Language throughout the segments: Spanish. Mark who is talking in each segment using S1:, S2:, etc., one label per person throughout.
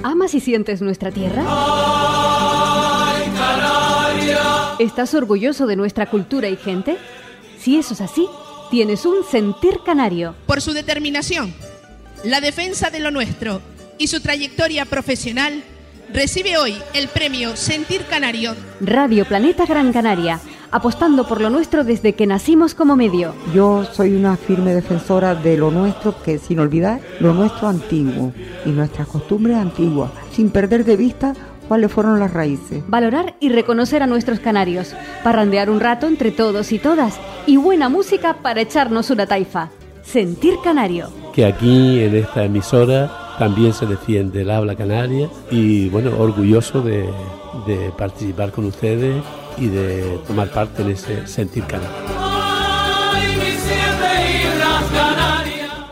S1: ¿Amas y sientes nuestra tierra?
S2: ¡Ay, Canaria!
S1: ¿Estás orgulloso de nuestra cultura y gente? Si eso es así, tienes un sentir canario.
S3: Por su determinación, la defensa de lo nuestro y su trayectoria profesional, recibe hoy el premio Sentir Canario.
S1: Radio Planeta Gran Canaria, apostando por lo nuestro desde que nacimos como medio.
S4: Yo soy una firme defensora de lo nuestro, que sin olvidar lo nuestro antiguo y nuestras costumbres antiguas, sin perder de vista cuáles fueron las raíces.
S1: Valorar y reconocer a nuestros canarios, parrandear un rato entre todos y todas y buena música para echarnos una taifa. Sentir Canario.
S5: Que aquí en esta emisora también se defiende el habla canaria y bueno, orgulloso de participar con ustedes y de tomar parte en ese Sentir Canario.
S2: ¡Ay, mis 7 islas Canarias!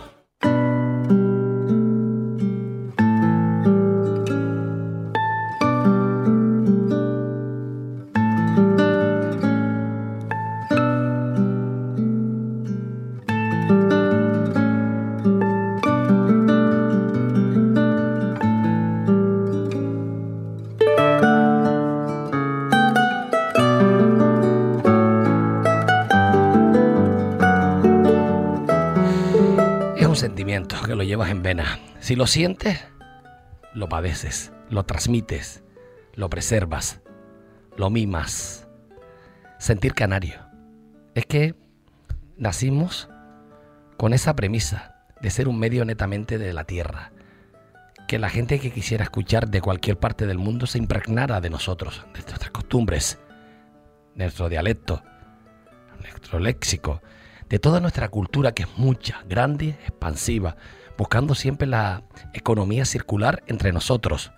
S6: Sentimiento que lo llevas en vena. Si lo sientes, lo padeces, lo transmites, lo preservas, lo mimas. Sentir canario. Es que nacimos con esa premisa de ser un medio netamente de la tierra. Que la gente que quisiera escuchar de cualquier parte del mundo se impregnara de nosotros, de nuestras costumbres, de nuestro dialecto, nuestro léxico, de toda nuestra cultura, que es mucha, grande, expansiva, buscando siempre la economía circular entre nosotros.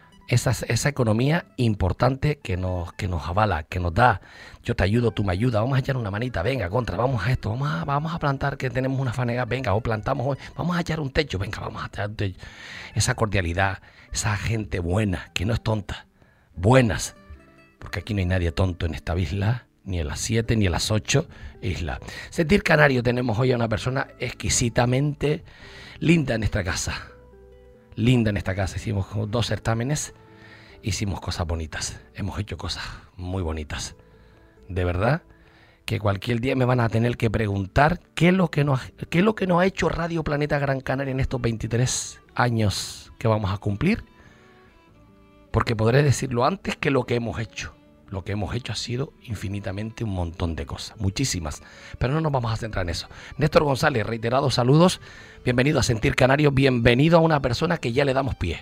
S6: Esa economía importante que nos avala, que nos da. Yo te ayudo, tú me ayudas, vamos a echar una manita, venga, contra, vamos a esto, vamos a plantar, que tenemos una fanega, venga, o plantamos hoy, vamos a echar un techo, venga, vamos a echar un techo. Esa cordialidad, esa gente buena, que no es tonta, buenas, porque aquí no hay nadie tonto en esta isla, ni en las 7 ni en las 8 islas. Sentir Canario, tenemos hoy a una persona exquisitamente linda en esta casa. Linda en esta casa. Hicimos 2 certámenes, hicimos cosas bonitas. Hemos hecho cosas muy bonitas. De verdad que cualquier día me van a tener que preguntar qué es lo que nos ha hecho Radio Planeta Gran Canaria en estos 23 años que vamos a cumplir. Porque podré decirlo antes que lo que hemos hecho. Lo que hemos hecho ha sido infinitamente un montón de cosas, muchísimas, pero no nos vamos a centrar en eso. Néstor González, reiterados saludos, bienvenido a Sentir Canario, bienvenido a una persona que ya le damos pie.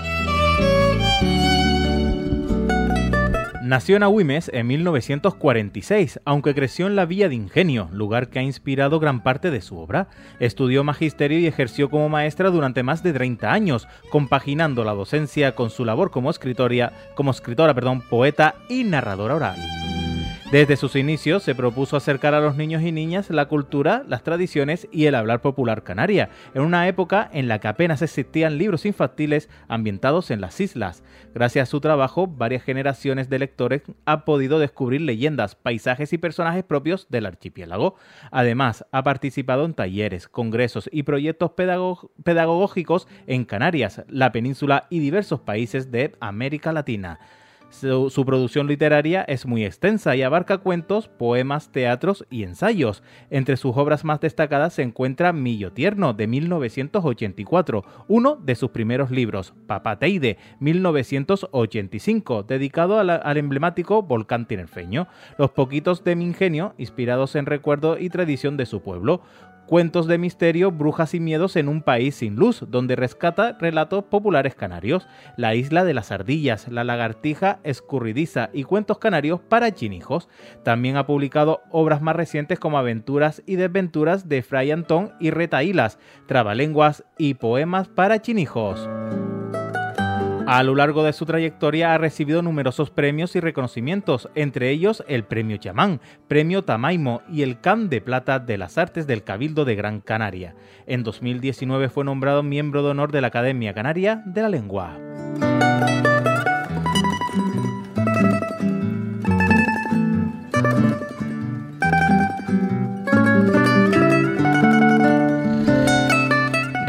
S7: Nació en Agüimes en 1946, aunque creció en la Villa de Ingenio, lugar que ha inspirado gran parte de su obra. Estudió magisterio y ejerció como maestra durante más de 30 años, compaginando la docencia con su labor como escritora, poeta y narradora oral. Desde sus inicios se propuso acercar a los niños y niñas la cultura, las tradiciones y el hablar popular canaria, en una época en la que apenas existían libros infantiles ambientados en las islas. Gracias a su trabajo, varias generaciones de lectores han podido descubrir leyendas, paisajes y personajes propios del archipiélago. Además, ha participado en talleres, congresos y proyectos pedagógicos en Canarias, la península y diversos países de América Latina. Su producción literaria es muy extensa y abarca cuentos, poemas, teatros y ensayos. Entre sus obras más destacadas se encuentra Millo Tierno, de 1984, uno de sus primeros libros, Papateide, 1985, dedicado al emblemático volcán tinerfeño, Los Poquitos de mi Ingenio, inspirados en recuerdo y tradición de su pueblo, Cuentos de misterio, brujas y miedos en un país sin luz, donde rescata relatos populares canarios, La isla de las ardillas, La lagartija escurridiza y cuentos canarios para chinijos. También ha publicado obras más recientes como Aventuras y desventuras de Fray Antón y Retahílas, Trabalenguas y poemas para chinijos. A lo largo de su trayectoria ha recibido numerosos premios y reconocimientos, entre ellos el Premio Chamán, Premio Tamaimo y el Can de Plata de las Artes del Cabildo de Gran Canaria. En 2019 fue nombrado miembro de honor de la Academia Canaria de la Lengua.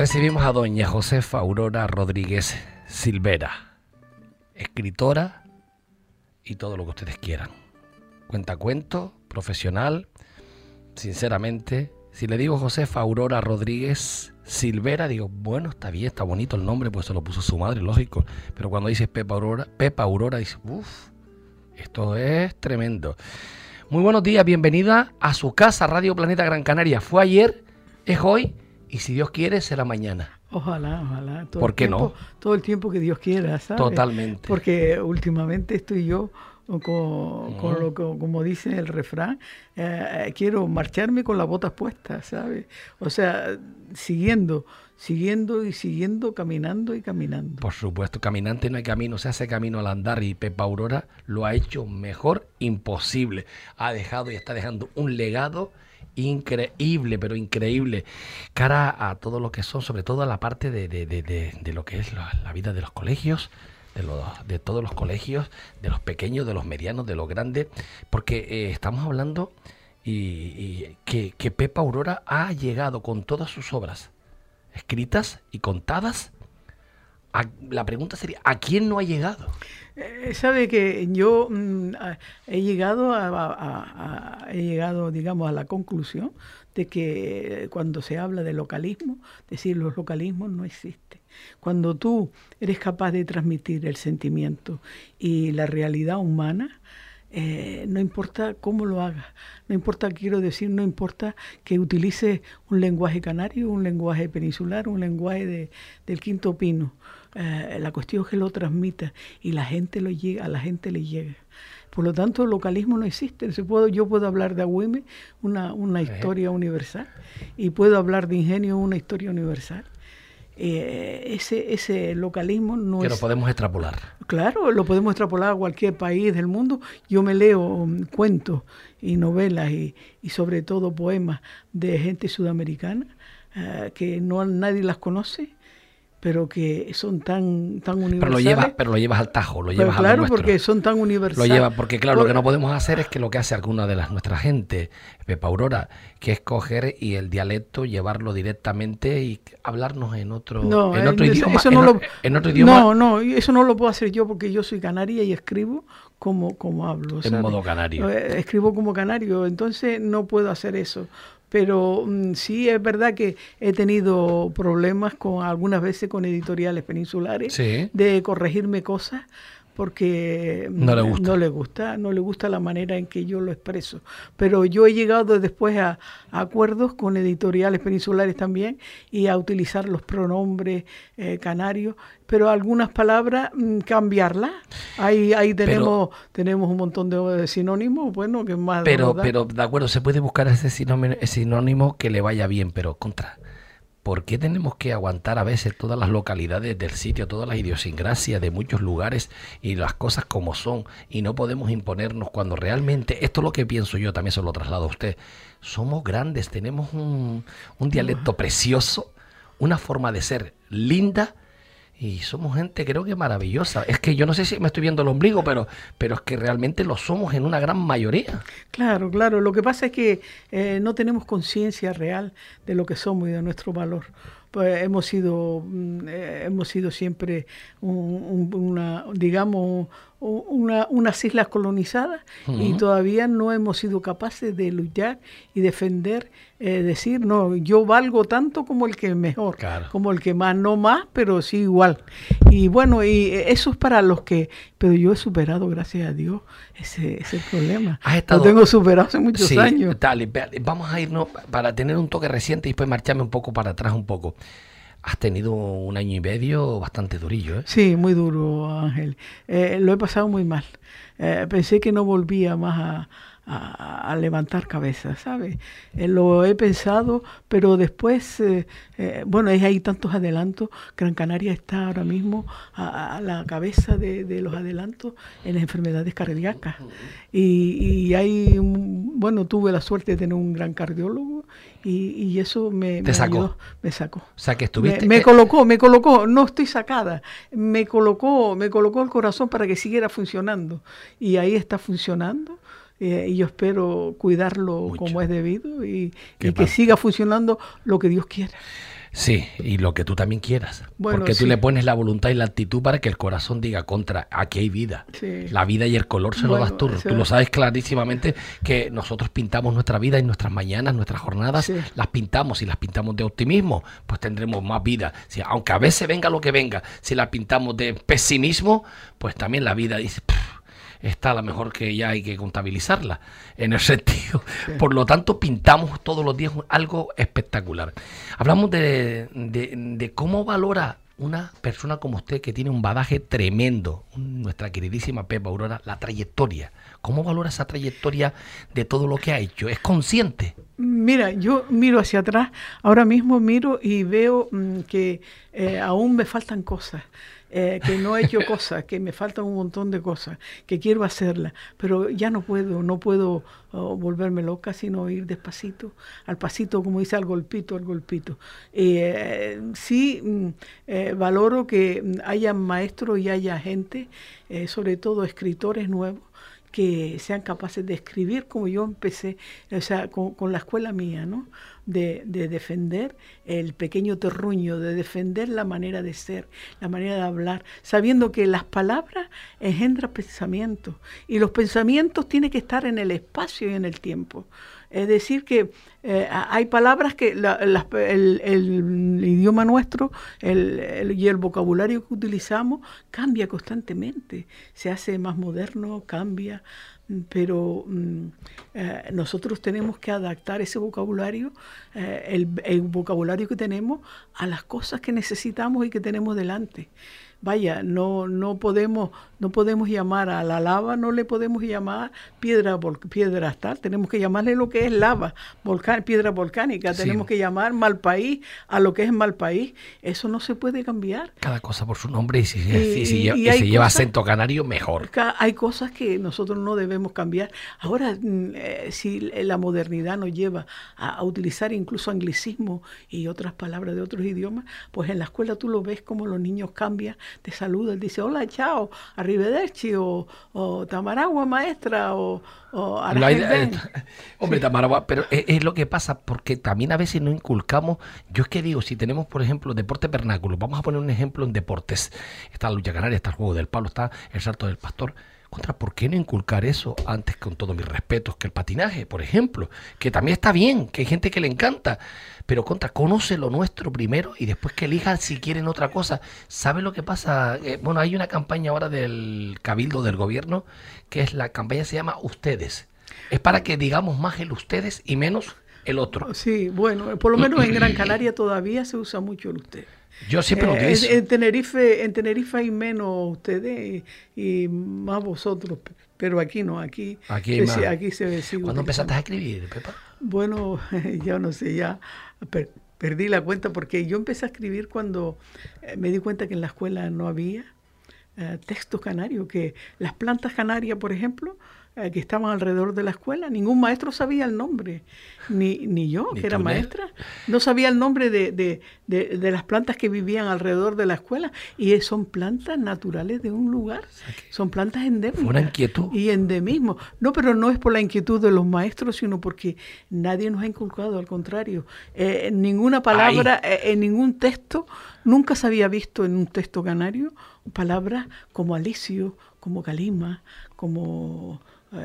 S6: Recibimos a doña Josefa Aurora Rodríguez Silvera, escritora y todo lo que ustedes quieran. Cuentacuentos, profesional, sinceramente. Si le digo Josefa Aurora Rodríguez Silvera, digo, bueno, está bien, está bonito el nombre, pues se lo puso su madre, lógico. Pero cuando dices Pepa Aurora, dice, uff, esto es tremendo. Muy buenos días, bienvenida a su casa, Radio Planeta Gran Canaria. Fue ayer, es hoy, y si Dios quiere, será mañana.
S8: Ojalá, ojalá.
S6: ¿Por qué no?
S8: Todo el tiempo que Dios quiera, ¿sabes?
S6: Totalmente.
S8: Porque últimamente estoy yo con lo que, como dice el refrán, quiero marcharme con las botas puestas, ¿sabes? O sea, siguiendo, caminando y caminando.
S6: Por supuesto, caminante no hay camino, se hace camino al andar, y Pepa Aurora lo ha hecho mejor imposible. Ha dejado y está dejando un legado increíble, pero increíble, cara a todo lo que son, sobre todo a la parte de lo que es la vida de los colegios, de todos los colegios, de los pequeños, de los medianos, de los grandes, porque estamos hablando y que Pepa Aurora ha llegado con todas sus obras escritas y contadas. La pregunta sería, ¿a quién no ha llegado?
S8: Sabe que yo he llegado, digamos, a la conclusión de que cuando se habla de localismo, decir los localismos no existen. Cuando tú eres capaz de transmitir el sentimiento y la realidad humana, no importa cómo lo hagas, no importa que utilices un lenguaje canario, un lenguaje peninsular, un lenguaje del Quinto Pino. La cuestión es que lo transmita y a la gente le llega. Por lo tanto, el localismo no existe. Yo puedo hablar de Agüime, una historia universal, y puedo hablar de Ingenio, una historia universal. Ese localismo no es...
S6: Que lo podemos extrapolar.
S8: Claro, lo podemos extrapolar a cualquier país del mundo. Yo me leo cuentos y novelas y sobre todo poemas de gente sudamericana que nadie las conoce, pero que son tan universales.
S6: Pero lo llevas al tajo, lo llevas a lo
S8: claro,
S6: nuestro.
S8: porque son tan universales.
S6: Lo lleva, porque claro, lo que no podemos hacer es que lo que hace alguna de nuestra gente, Pepa Aurora, que es coger y el dialecto llevarlo directamente y hablarnos en otro idioma. En otro idioma.
S8: No, eso no lo puedo hacer yo porque yo soy canaria y escribo como hablo.
S6: En modo canario.
S8: Escribo como canario, entonces no puedo hacer eso. Pero sí es verdad que he tenido problemas algunas veces con editoriales peninsulares, sí, de corregirme cosas porque no le gusta la manera en que yo lo expreso. Pero yo he llegado después a acuerdos con editoriales peninsulares también y a utilizar los pronombres canarios, pero algunas palabras cambiarlas. Ahí tenemos un montón de sinónimos, bueno, que más...
S6: Pero de acuerdo, se puede buscar ese sinónimo que le vaya bien, pero ¿por qué tenemos que aguantar a veces todas las localidades del sitio, todas las idiosincrasias de muchos lugares y las cosas como son, y no podemos imponernos cuando realmente, esto es lo que pienso yo, también se lo traslado a usted, somos grandes, tenemos un dialecto precioso, una forma de ser linda, y somos gente, creo que maravillosa. Es que yo no sé si me estoy viendo el ombligo, pero es que realmente lo somos en una gran mayoría.
S8: Claro. Lo que pasa es que no tenemos conciencia real de lo que somos y de nuestro valor. Pues hemos sido siempre unas islas colonizadas, y todavía no hemos sido capaces de luchar y defender, decir, no, yo valgo tanto como el que es mejor, claro, como el que más, no más, pero sí igual. Y bueno, y eso es para los que... Pero yo he superado, gracias a Dios, ese problema. Lo tengo superado hace muchos años.
S6: Dale, vamos a irnos para tener un toque reciente y después marcharme un poco para atrás un poco. Has tenido un año y medio bastante durillo, ¿eh?
S8: Sí, muy duro, Ángel. Lo he pasado muy mal. Pensé que no volvía más a levantar cabeza, ¿sabes? Lo he pensado, pero después, hay tantos adelantos. Gran Canaria está ahora mismo a la cabeza de los adelantos en las enfermedades cardíacas. Y tuve la suerte de tener un gran cardiólogo y eso me ayudó, me sacó.
S6: O sea, que estuviste...
S8: Me colocó, no estoy sacada, me colocó el corazón para que siguiera funcionando. Y ahí está funcionando. Y yo espero cuidarlo mucho, como es debido y que siga funcionando lo que Dios quiera.
S6: Sí, y lo que tú también quieras.
S8: Bueno,
S6: porque tú
S8: sí.
S6: le pones la voluntad y la actitud para que el corazón diga contra, aquí hay vida.
S8: Sí.
S6: La vida y el color se lo
S8: Bueno,
S6: das tú.
S8: eso-
S6: Tú lo sabes clarísimamente que nosotros pintamos nuestra vida y nuestras mañanas, nuestras jornadas,
S8: Sí.
S6: las pintamos. Y las pintamos de optimismo, pues tendremos más vida. Si, aunque a veces venga lo que venga, si la pintamos de pesimismo, pues también la vida dice... Está a lo mejor que ya hay que contabilizarla en el sentido. Por lo tanto, pintamos todos los días algo espectacular. Hablamos de cómo valora una persona como usted que tiene un bagaje tremendo, nuestra queridísima Pepa Aurora, la trayectoria. ¿Cómo valora esa trayectoria de todo lo que ha hecho? ¿Es consciente?
S8: Mira, yo miro hacia atrás, ahora mismo miro y veo que aún me faltan cosas, que no he hecho cosas, que me faltan un montón de cosas, que quiero hacerlas, pero ya no puedo volverme loca, sino ir despacito, al pasito, como dice, al golpito, al golpito. Sí, valoro que haya maestros y haya gente, sobre todo escritores nuevos, que sean capaces de escribir como yo empecé, o sea, con la escuela mía, ¿no? De defender el pequeño terruño, de defender la manera de ser, la manera de hablar, sabiendo que las palabras engendran pensamientos y los pensamientos tienen que estar en el espacio y en el tiempo. Es decir, que hay palabras que el idioma nuestro y el vocabulario que utilizamos cambia constantemente, se hace más moderno, cambia, pero nosotros tenemos que adaptar ese vocabulario, el vocabulario que tenemos, a las cosas que necesitamos y que tenemos delante. Vaya, no podemos llamar a la lava, no le podemos llamar piedra tal, tenemos que llamarle lo que es lava, piedra volcánica,
S6: Sí.
S8: tenemos que llamar mal país a lo que es mal país. Eso no se puede cambiar.
S6: Cada cosa por su nombre y si
S8: Y
S6: lleva
S8: hay cosas-
S6: acento canario, mejor.
S8: Hay cosas que nosotros no debemos cambiar. Ahora, si la modernidad nos lleva a utilizar incluso anglicismo y otras palabras de otros idiomas, pues en la escuela tú lo ves como los niños cambian, te saludan, dice hola, chao, arrivederci, o tamaragua, maestra, o arajel.
S6: Hombre, Tamara, pero es lo que pasa, porque también a veces no inculcamos. Yo es que digo, si tenemos, por ejemplo, deporte vernáculo, vamos a poner un ejemplo en deportes. Está la lucha canaria, está el juego del palo, está el salto del pastor. ¿Por qué no inculcar eso antes, con todos mis respetos, que el patinaje, por ejemplo? Que también está bien, que hay gente que le encanta. Pero conoce lo nuestro primero y después que elijan si quieren otra cosa. ¿Sabe lo que pasa? Bueno, hay una campaña ahora del Cabildo del Gobierno, que es la campaña se llama Ustedes. Es para que digamos más el ustedes y menos el otro.
S8: Sí, bueno, por lo menos en Gran Canaria todavía se usa mucho el usted.
S6: Yo siempre lo utilizo.
S8: En Tenerife hay menos ustedes y más vosotros, pero aquí no, aquí
S6: Aquí más.
S8: aquí se sigue
S6: ¿Cuándo
S8: utilizando.
S6: empezaste a escribir, Pepa?
S8: Bueno, ya no sé, ya perdí la cuenta porque yo empecé a escribir cuando me di cuenta que en la escuela no había textos canarios, que las plantas canarias, por ejemplo, que estaban alrededor de la escuela, ningún maestro sabía el nombre, ni yo,
S6: Ni
S8: que era
S6: tú, Nel.
S8: maestra, no sabía el nombre de las plantas que vivían alrededor de la escuela, y son plantas naturales de un lugar, son plantas endémicas.
S6: Fue una inquietud.
S8: Y endemismo. No, pero no es por la inquietud de los maestros, sino porque nadie nos ha inculcado, al contrario. En ninguna palabra, en ningún texto, nunca se había visto en un texto canario palabras como alicio, como calima, como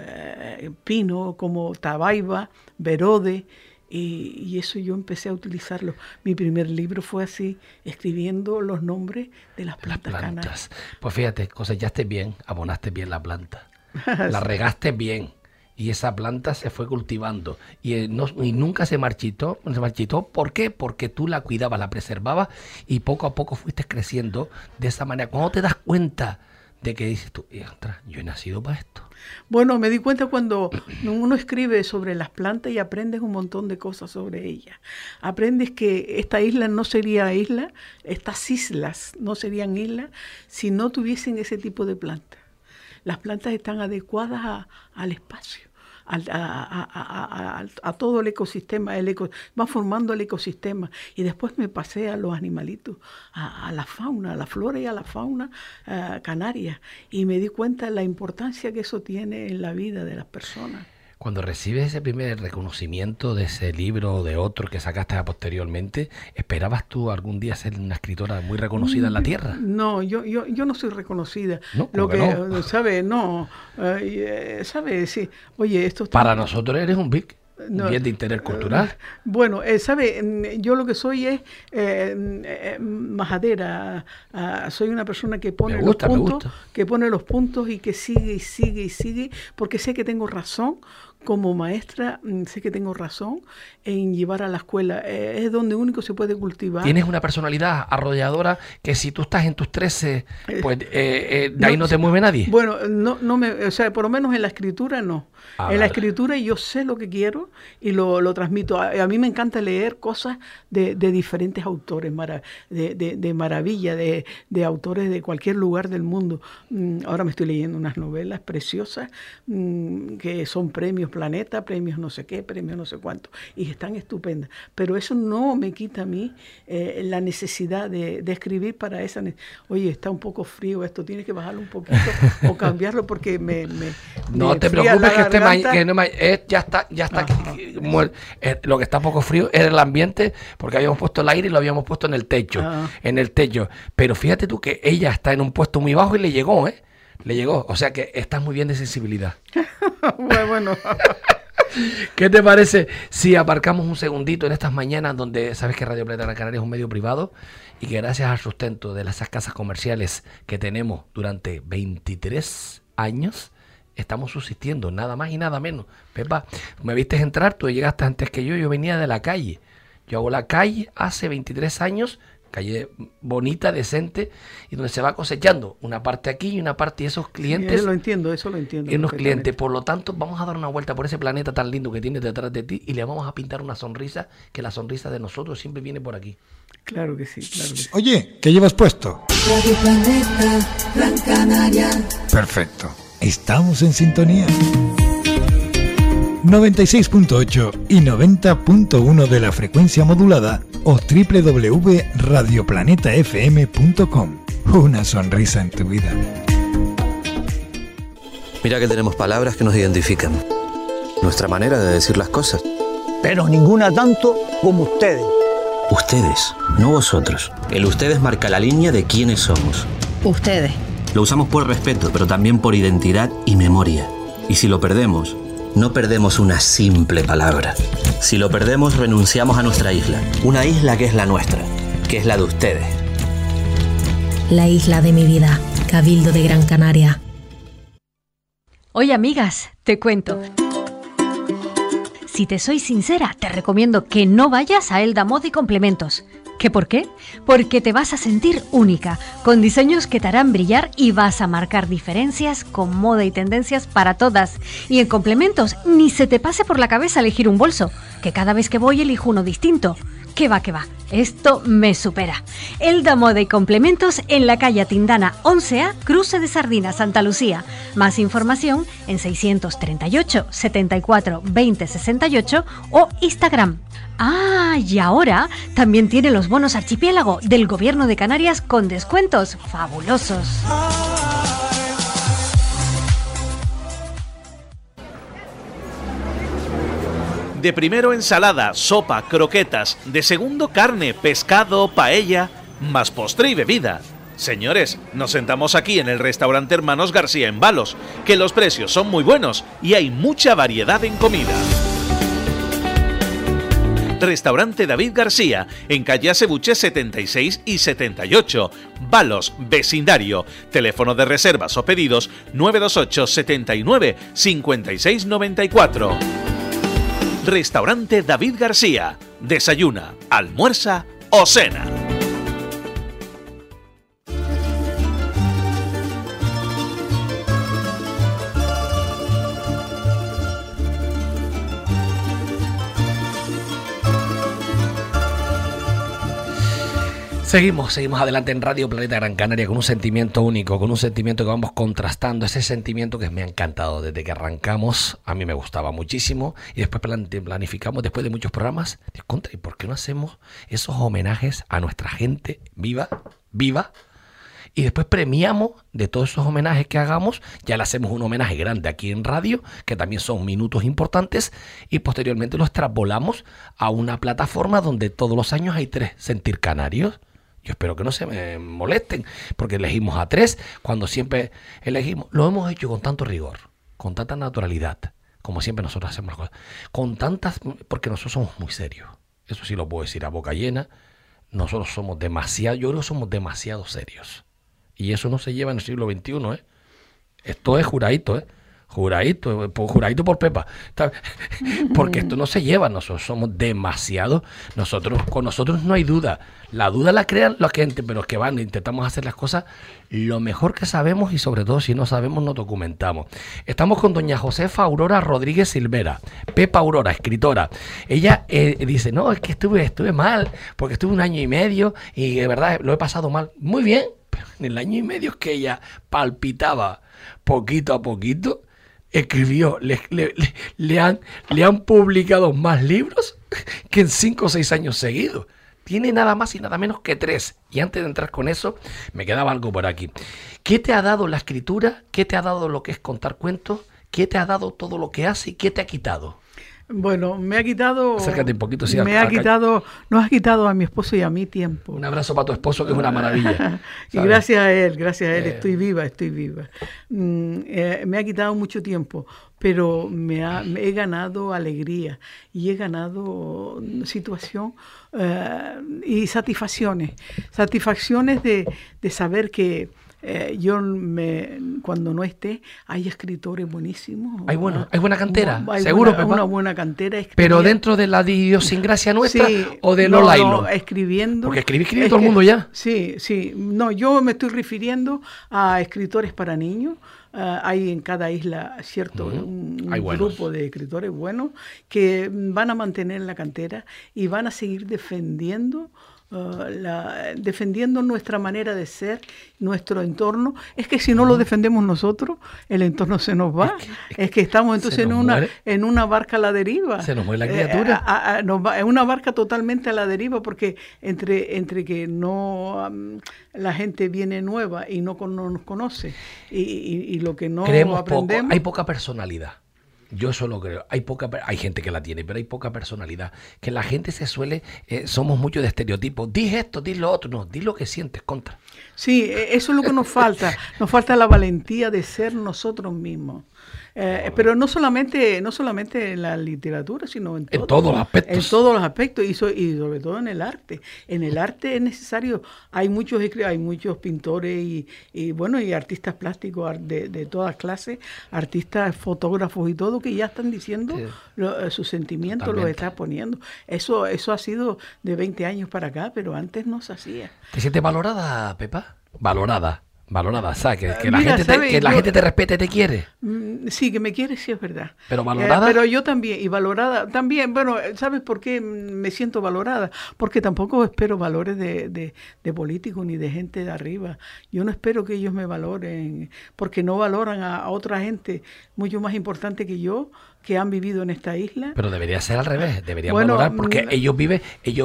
S8: pino, como tabaiba, verode, y eso yo empecé a utilizarlo. Mi primer libro fue así, escribiendo los nombres de las plantas canarias.
S6: Pues fíjate, cosechaste bien, abonaste bien la planta, la regaste bien y esa planta se fue cultivando y nunca se marchitó. ¿Por qué? Porque tú la cuidabas, la preservabas y poco a poco fuiste creciendo de esa manera. ¿Cuándo te das cuenta de que dices tú, ostras, yo he nacido para esto?
S8: Bueno, me di cuenta cuando uno escribe sobre las plantas y aprendes un montón de cosas sobre ellas. Aprendes que esta isla no sería isla, estas islas no serían islas si no tuviesen ese tipo de plantas. Las plantas están adecuadas al espacio, a todo el ecosistema, va formando el ecosistema. Y después me pasé a los animalitos, a la fauna, a la flora y a la fauna canaria, y me di cuenta de la importancia que eso tiene en la vida de las personas.
S6: Cuando recibes ese primer reconocimiento de ese libro o de otro que sacaste posteriormente, ¿esperabas tú algún día ser una escritora muy reconocida en la tierra?
S8: No, yo no soy reconocida.
S6: No,
S8: Lo que,
S6: no.
S8: ¿sabe? No. ¿Sabe? Sí. Oye, esto está...
S6: Para nosotros eres un big.
S8: No,
S6: bien de interés cultural.
S8: Bueno, ¿sabe? Yo lo que soy es majadera. Soy una persona que pone los puntos y que sigue y sigue y sigue, porque sé que tengo razón. Como maestra, sé que tengo razón en llevar a la escuela. Es donde único se puede cultivar.
S6: Tienes una personalidad arrolladora que si tú estás en tus 13, pues de ahí no te mueve nadie.
S8: Bueno, o sea, por lo menos en la escritura no. En la escritura yo sé lo que quiero y lo transmito. A mí me encanta leer cosas de diferentes autores, de maravilla, de autores de cualquier lugar del mundo. Ahora me estoy leyendo unas novelas preciosas que son premios Planeta, premios no sé qué, premios no sé cuánto, y están estupendas. Pero eso no me quita a mí la necesidad de escribir para esa... Oye, está un poco frío esto, tienes que bajarlo un poquito o cambiarlo porque
S6: no te preocupes que ya está lo que está poco frío es el ambiente, porque habíamos puesto el aire y lo habíamos puesto en el techo, pero fíjate tú que ella está en un puesto muy bajo y le llegó, o sea que estás muy bien de sensibilidad.
S8: Bueno.
S6: ¿Qué te parece si aparcamos un segundito en estas mañanas donde sabes que Radio Planeta Gran Canaria es un medio privado y que gracias al sustento de esas casas comerciales que tenemos durante 23 años estamos subsistiendo, nada más y nada menos? Pepa, me viste entrar, tú llegaste antes que yo venía de la calle. Yo hago la calle hace 23 años, calle bonita, decente, y donde se va cosechando una parte aquí y una parte, y esos clientes...
S8: Sí, eso lo entiendo.
S6: Y unos clientes, por lo tanto, vamos a dar una vuelta por ese planeta tan lindo que tienes detrás de ti y le vamos a pintar una sonrisa, que la sonrisa de nosotros siempre viene por aquí.
S8: Claro que sí, claro que sí.
S9: Oye, ¿qué llevas puesto?
S10: Radio Planeta Gran Canaria.
S9: Perfecto. Estamos en sintonía. 96.8 y 90.1 de la frecuencia modulada o www.radioplanetafm.com. Una sonrisa en tu vida.
S11: Mira que tenemos palabras que nos identifican. Nuestra manera de decir las cosas.
S12: Pero ninguna tanto como ustedes.
S11: Ustedes, no vosotros. El ustedes marca la línea de quiénes somos.
S13: Ustedes.
S11: Lo usamos por respeto, pero también por identidad y memoria. Y si lo perdemos, no perdemos una simple palabra. Si lo perdemos, renunciamos a nuestra isla. Una isla que es la nuestra, que es la de ustedes.
S13: La isla de mi vida, Cabildo de Gran Canaria.
S1: Oye, amigas, te cuento. Si te soy sincera, te recomiendo que no vayas a Elda Moda y Complementos. ¿Qué por qué? Porque te vas a sentir única, con diseños que te harán brillar y vas a marcar diferencias con moda y tendencias para todas. Y en complementos, ni se te pase por la cabeza elegir un bolso, que cada vez que voy elijo uno distinto. ¿Qué va, qué va? Esto me supera. Elda Moda y Complementos en la calle Tindana 11A, Cruce de Sardina, Santa Lucía. Más información en 638 74 20 68 o Instagram. Ah, y ahora también tiene los bonos Archipiélago del Gobierno de Canarias con descuentos fabulosos.
S14: De primero ensalada, sopa, croquetas, de segundo carne, pescado, paella, más postre y bebida. Señores, nos sentamos aquí en el restaurante Hermanos García en Balos, que los precios son muy buenos y hay mucha variedad en comida. Restaurante David García, en calle Acebuche 76 y 78, Balos, vecindario. Teléfono de reservas o pedidos 928 79 56 94. Restaurante David García. Desayuna, almuerza o cena.
S6: Seguimos adelante en Radio Planeta Gran Canaria con un sentimiento único, con un sentimiento que vamos contrastando, ese sentimiento que me ha encantado desde que arrancamos, a mí me gustaba muchísimo y después planificamos después de muchos programas, contra, ¿y por qué no hacemos esos homenajes a nuestra gente viva Y después premiamos de todos esos homenajes que hagamos, ya le hacemos un homenaje grande aquí en radio, que también son minutos importantes, y posteriormente lo extrapolamos a una plataforma donde todos los años hay 3 Sentir Canarios. Yo espero que no se me molesten, porque elegimos a 3, cuando siempre elegimos, lo hemos hecho con tanto rigor, con tanta naturalidad, como siempre nosotros hacemos las cosas, con tantas, porque nosotros somos muy serios, eso sí lo puedo decir a boca llena, nosotros somos demasiado, yo creo que somos demasiado serios, y eso no se lleva en el siglo XXI, esto es juradito, juradito por Pepa, porque esto no se lleva, nosotros somos demasiado, con nosotros no hay duda, la duda la crean la gente, pero es que intentamos hacer las cosas lo mejor que sabemos, y sobre todo si no sabemos nos documentamos. Estamos con doña Josefa Aurora Rodríguez Silvera, Pepa Aurora, escritora. Ella dice, no, es que estuve mal, porque estuve 1 año y medio y de verdad lo he pasado mal. Muy bien, pero en el año y medio es que ella palpitaba poquito a poquito, escribió, le han publicado más libros que en 5 o 6 años seguidos. Tiene nada más y nada menos que 3. Y antes de entrar con eso, me quedaba algo por aquí. ¿Qué te ha dado la escritura? ¿Qué te ha dado lo que es contar cuentos? ¿Qué te ha dado todo lo que hace? ¿Y qué te ha quitado?
S8: Bueno, me ha quitado...
S6: Acércate un poquito. Sí,
S8: nos ha quitado a mi esposo y a mí tiempo.
S6: Un abrazo para tu esposo, que es una maravilla.
S8: Y gracias a él, estoy viva. Me ha quitado mucho tiempo, pero me he ganado alegría y he ganado situación y satisfacciones de saber que cuando no esté, hay escritores buenísimos.
S6: Hay buena cantera, seguro, Pepa.
S8: Una buena cantera.
S6: Pero dentro de la idiosincrasia nuestra, sí, o de lo lailo.
S8: No, escribiendo.
S6: Porque escribe todo el mundo ya.
S8: Sí. No, yo me estoy refiriendo a escritores para niños. Hay en cada isla, cierto, un grupo de escritores buenos que van a mantener la cantera y van a seguir defendiendo nuestra manera de ser, nuestro entorno. Es que si no lo defendemos nosotros, el entorno se nos va. Es que estamos entonces en una barca a la deriva.
S6: Se nos muere la criatura.
S8: Es una barca totalmente a la deriva, porque entre que no la gente viene nueva y no nos conoce y lo que no aprendemos.
S6: Hay poca personalidad. Yo solo creo, hay gente que la tiene, pero hay poca personalidad. Que la gente somos mucho de estereotipos. Di esto, di lo otro. No, di lo que sientes, contra.
S8: Sí, eso es lo que nos falta. Nos falta la valentía de ser nosotros mismos. Pero no solamente en la literatura, sino en
S6: todos los aspectos.
S8: En todos los aspectos y sobre todo en el arte. En el arte es necesario. Hay muchos pintores y artistas plásticos de todas clases, artistas, fotógrafos y todo, que ya están diciendo sus sentimientos, los están poniendo. Eso ha sido de 20 años para acá, pero antes no se hacía.
S6: ¿Te sientes valorada, Pepa? Valorada, ¿sabes? Que la gente te respete y te quiere.
S8: Sí, que me quiere, sí es verdad.
S6: Pero valorada.
S8: Pero yo también, y valorada también. Bueno, ¿sabes por qué me siento valorada? Porque tampoco espero valores de políticos ni de gente de arriba. Yo no espero que ellos me valoren, porque no valoran a otra gente mucho más importante que yo, que han vivido en esta isla.
S6: Pero debería ser al revés, deberían valorar, porque ellos viven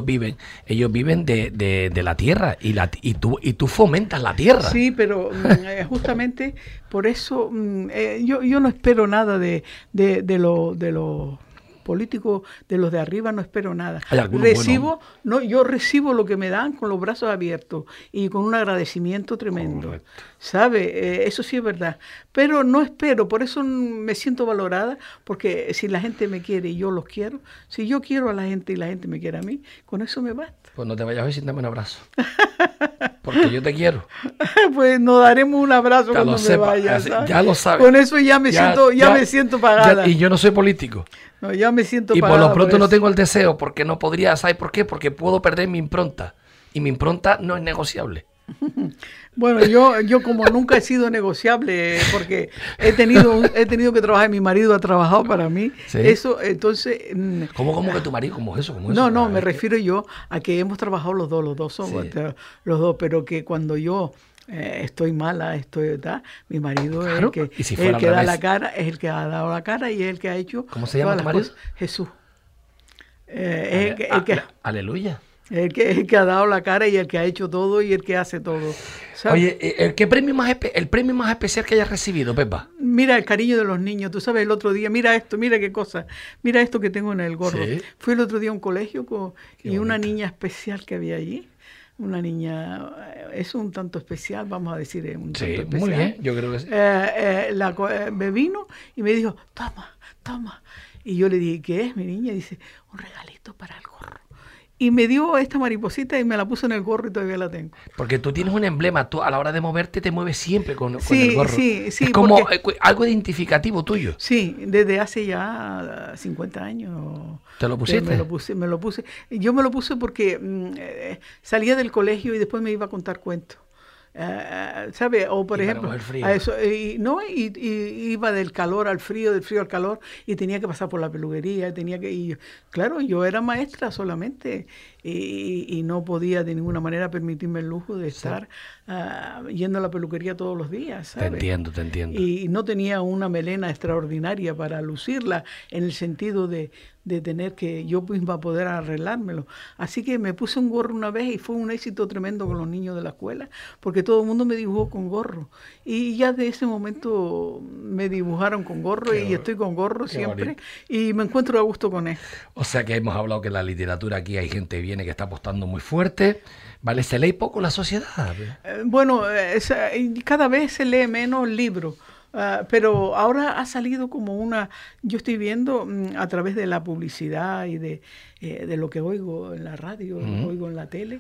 S6: de la tierra y tú fomentas la tierra.
S8: Sí, pero justamente por eso yo no espero nada de los políticos, de los de arriba, no espero nada. Yo recibo lo que me dan con los brazos abiertos y con un agradecimiento tremendo. Correcto. ¿Sabe? Eso sí es verdad. Pero no espero, por eso me siento valorada, porque si la gente me quiere y yo los quiero, si yo quiero a la gente y la gente me quiere a mí, con eso me basta.
S6: Pues no te vayas hoy sin darme un abrazo. Porque yo te quiero.
S8: Pues nos daremos un abrazo cuando me vaya.
S6: Ya lo sabes.
S8: Con eso me siento pagada.
S6: Y yo no soy político.
S8: No, ya me siento
S6: pagada. Y por lo pronto
S8: por
S6: no tengo el deseo, porque no podría, ¿sabes por qué? Porque puedo perder mi impronta. Y mi impronta no es negociable.
S8: Bueno, yo como nunca he sido negociable, porque he tenido que trabajar, mi marido ha trabajado para mí. ¿Sí? Eso, entonces...
S6: ¿Cómo que tu marido? ¿Cómo es eso?
S8: No, me refiero yo a que hemos trabajado los dos somos los dos, pero que cuando yo estoy mala, mi marido es el que, si es el que da la cara, es el que ha dado la cara y es el que ha hecho...
S6: ¿Cómo se llama tu marido?
S8: Jesús.
S6: Aleluya.
S8: El que ha dado la cara y el que ha hecho todo y el que hace todo. ¿Sabes?
S6: Oye, el premio más especial que hayas recibido, Pepa.
S8: Mira el cariño de los niños. Tú sabes, el otro día, mira esto, mira qué cosa. Mira esto que tengo en el gorro.
S6: Sí.
S8: Fui el otro día a un colegio y una
S6: bonito.
S8: niña especial que había allí. Una niña, es un tanto especial, vamos a decir, un tanto especial.
S6: Muy bien, yo creo que sí.
S8: Me vino y me dijo, toma. Y yo le dije, ¿qué es, mi niña? Y dice, un regalito para el gorro. Y me dio esta mariposita y me la puso en el gorro y todavía la tengo.
S6: Porque tú tienes un emblema, tú a la hora de moverte te mueves siempre con
S8: Sí,
S6: el gorro.
S8: sí,
S6: es como algo identificativo tuyo.
S8: Sí, desde hace ya 50 años.
S6: ¿Te lo pusiste?
S8: Me lo puse. Yo me lo puse porque salía del colegio y después me iba a contar cuentos. ¿Sabe? O por ejemplo, a eso, iba del calor al frío, del frío al calor, y tenía que pasar por la peluquería, claro, yo era maestra solamente y no podía de ninguna manera permitirme el lujo de estar yendo a la peluquería todos los días, ¿sabe?
S6: Te entiendo.
S8: Y no tenía una melena extraordinaria para lucirla en el sentido de tener que yo misma poder arreglármelo. Así que me puse un gorro una vez y fue un éxito tremendo con los niños de la escuela, porque todo el mundo me dibujó con gorro. Y ya de ese momento me dibujaron con gorro y estoy con gorro siempre.
S6: Bonito.
S8: Y me encuentro a gusto con él.
S6: O sea que hemos hablado que en la literatura aquí hay gente que viene que está apostando muy fuerte. ¿Vale? ¿Se lee poco la sociedad?
S8: Cada vez se lee menos libros. Pero ahora ha salido como yo estoy viendo a través de la publicidad y de lo que oigo en la radio, oigo en la tele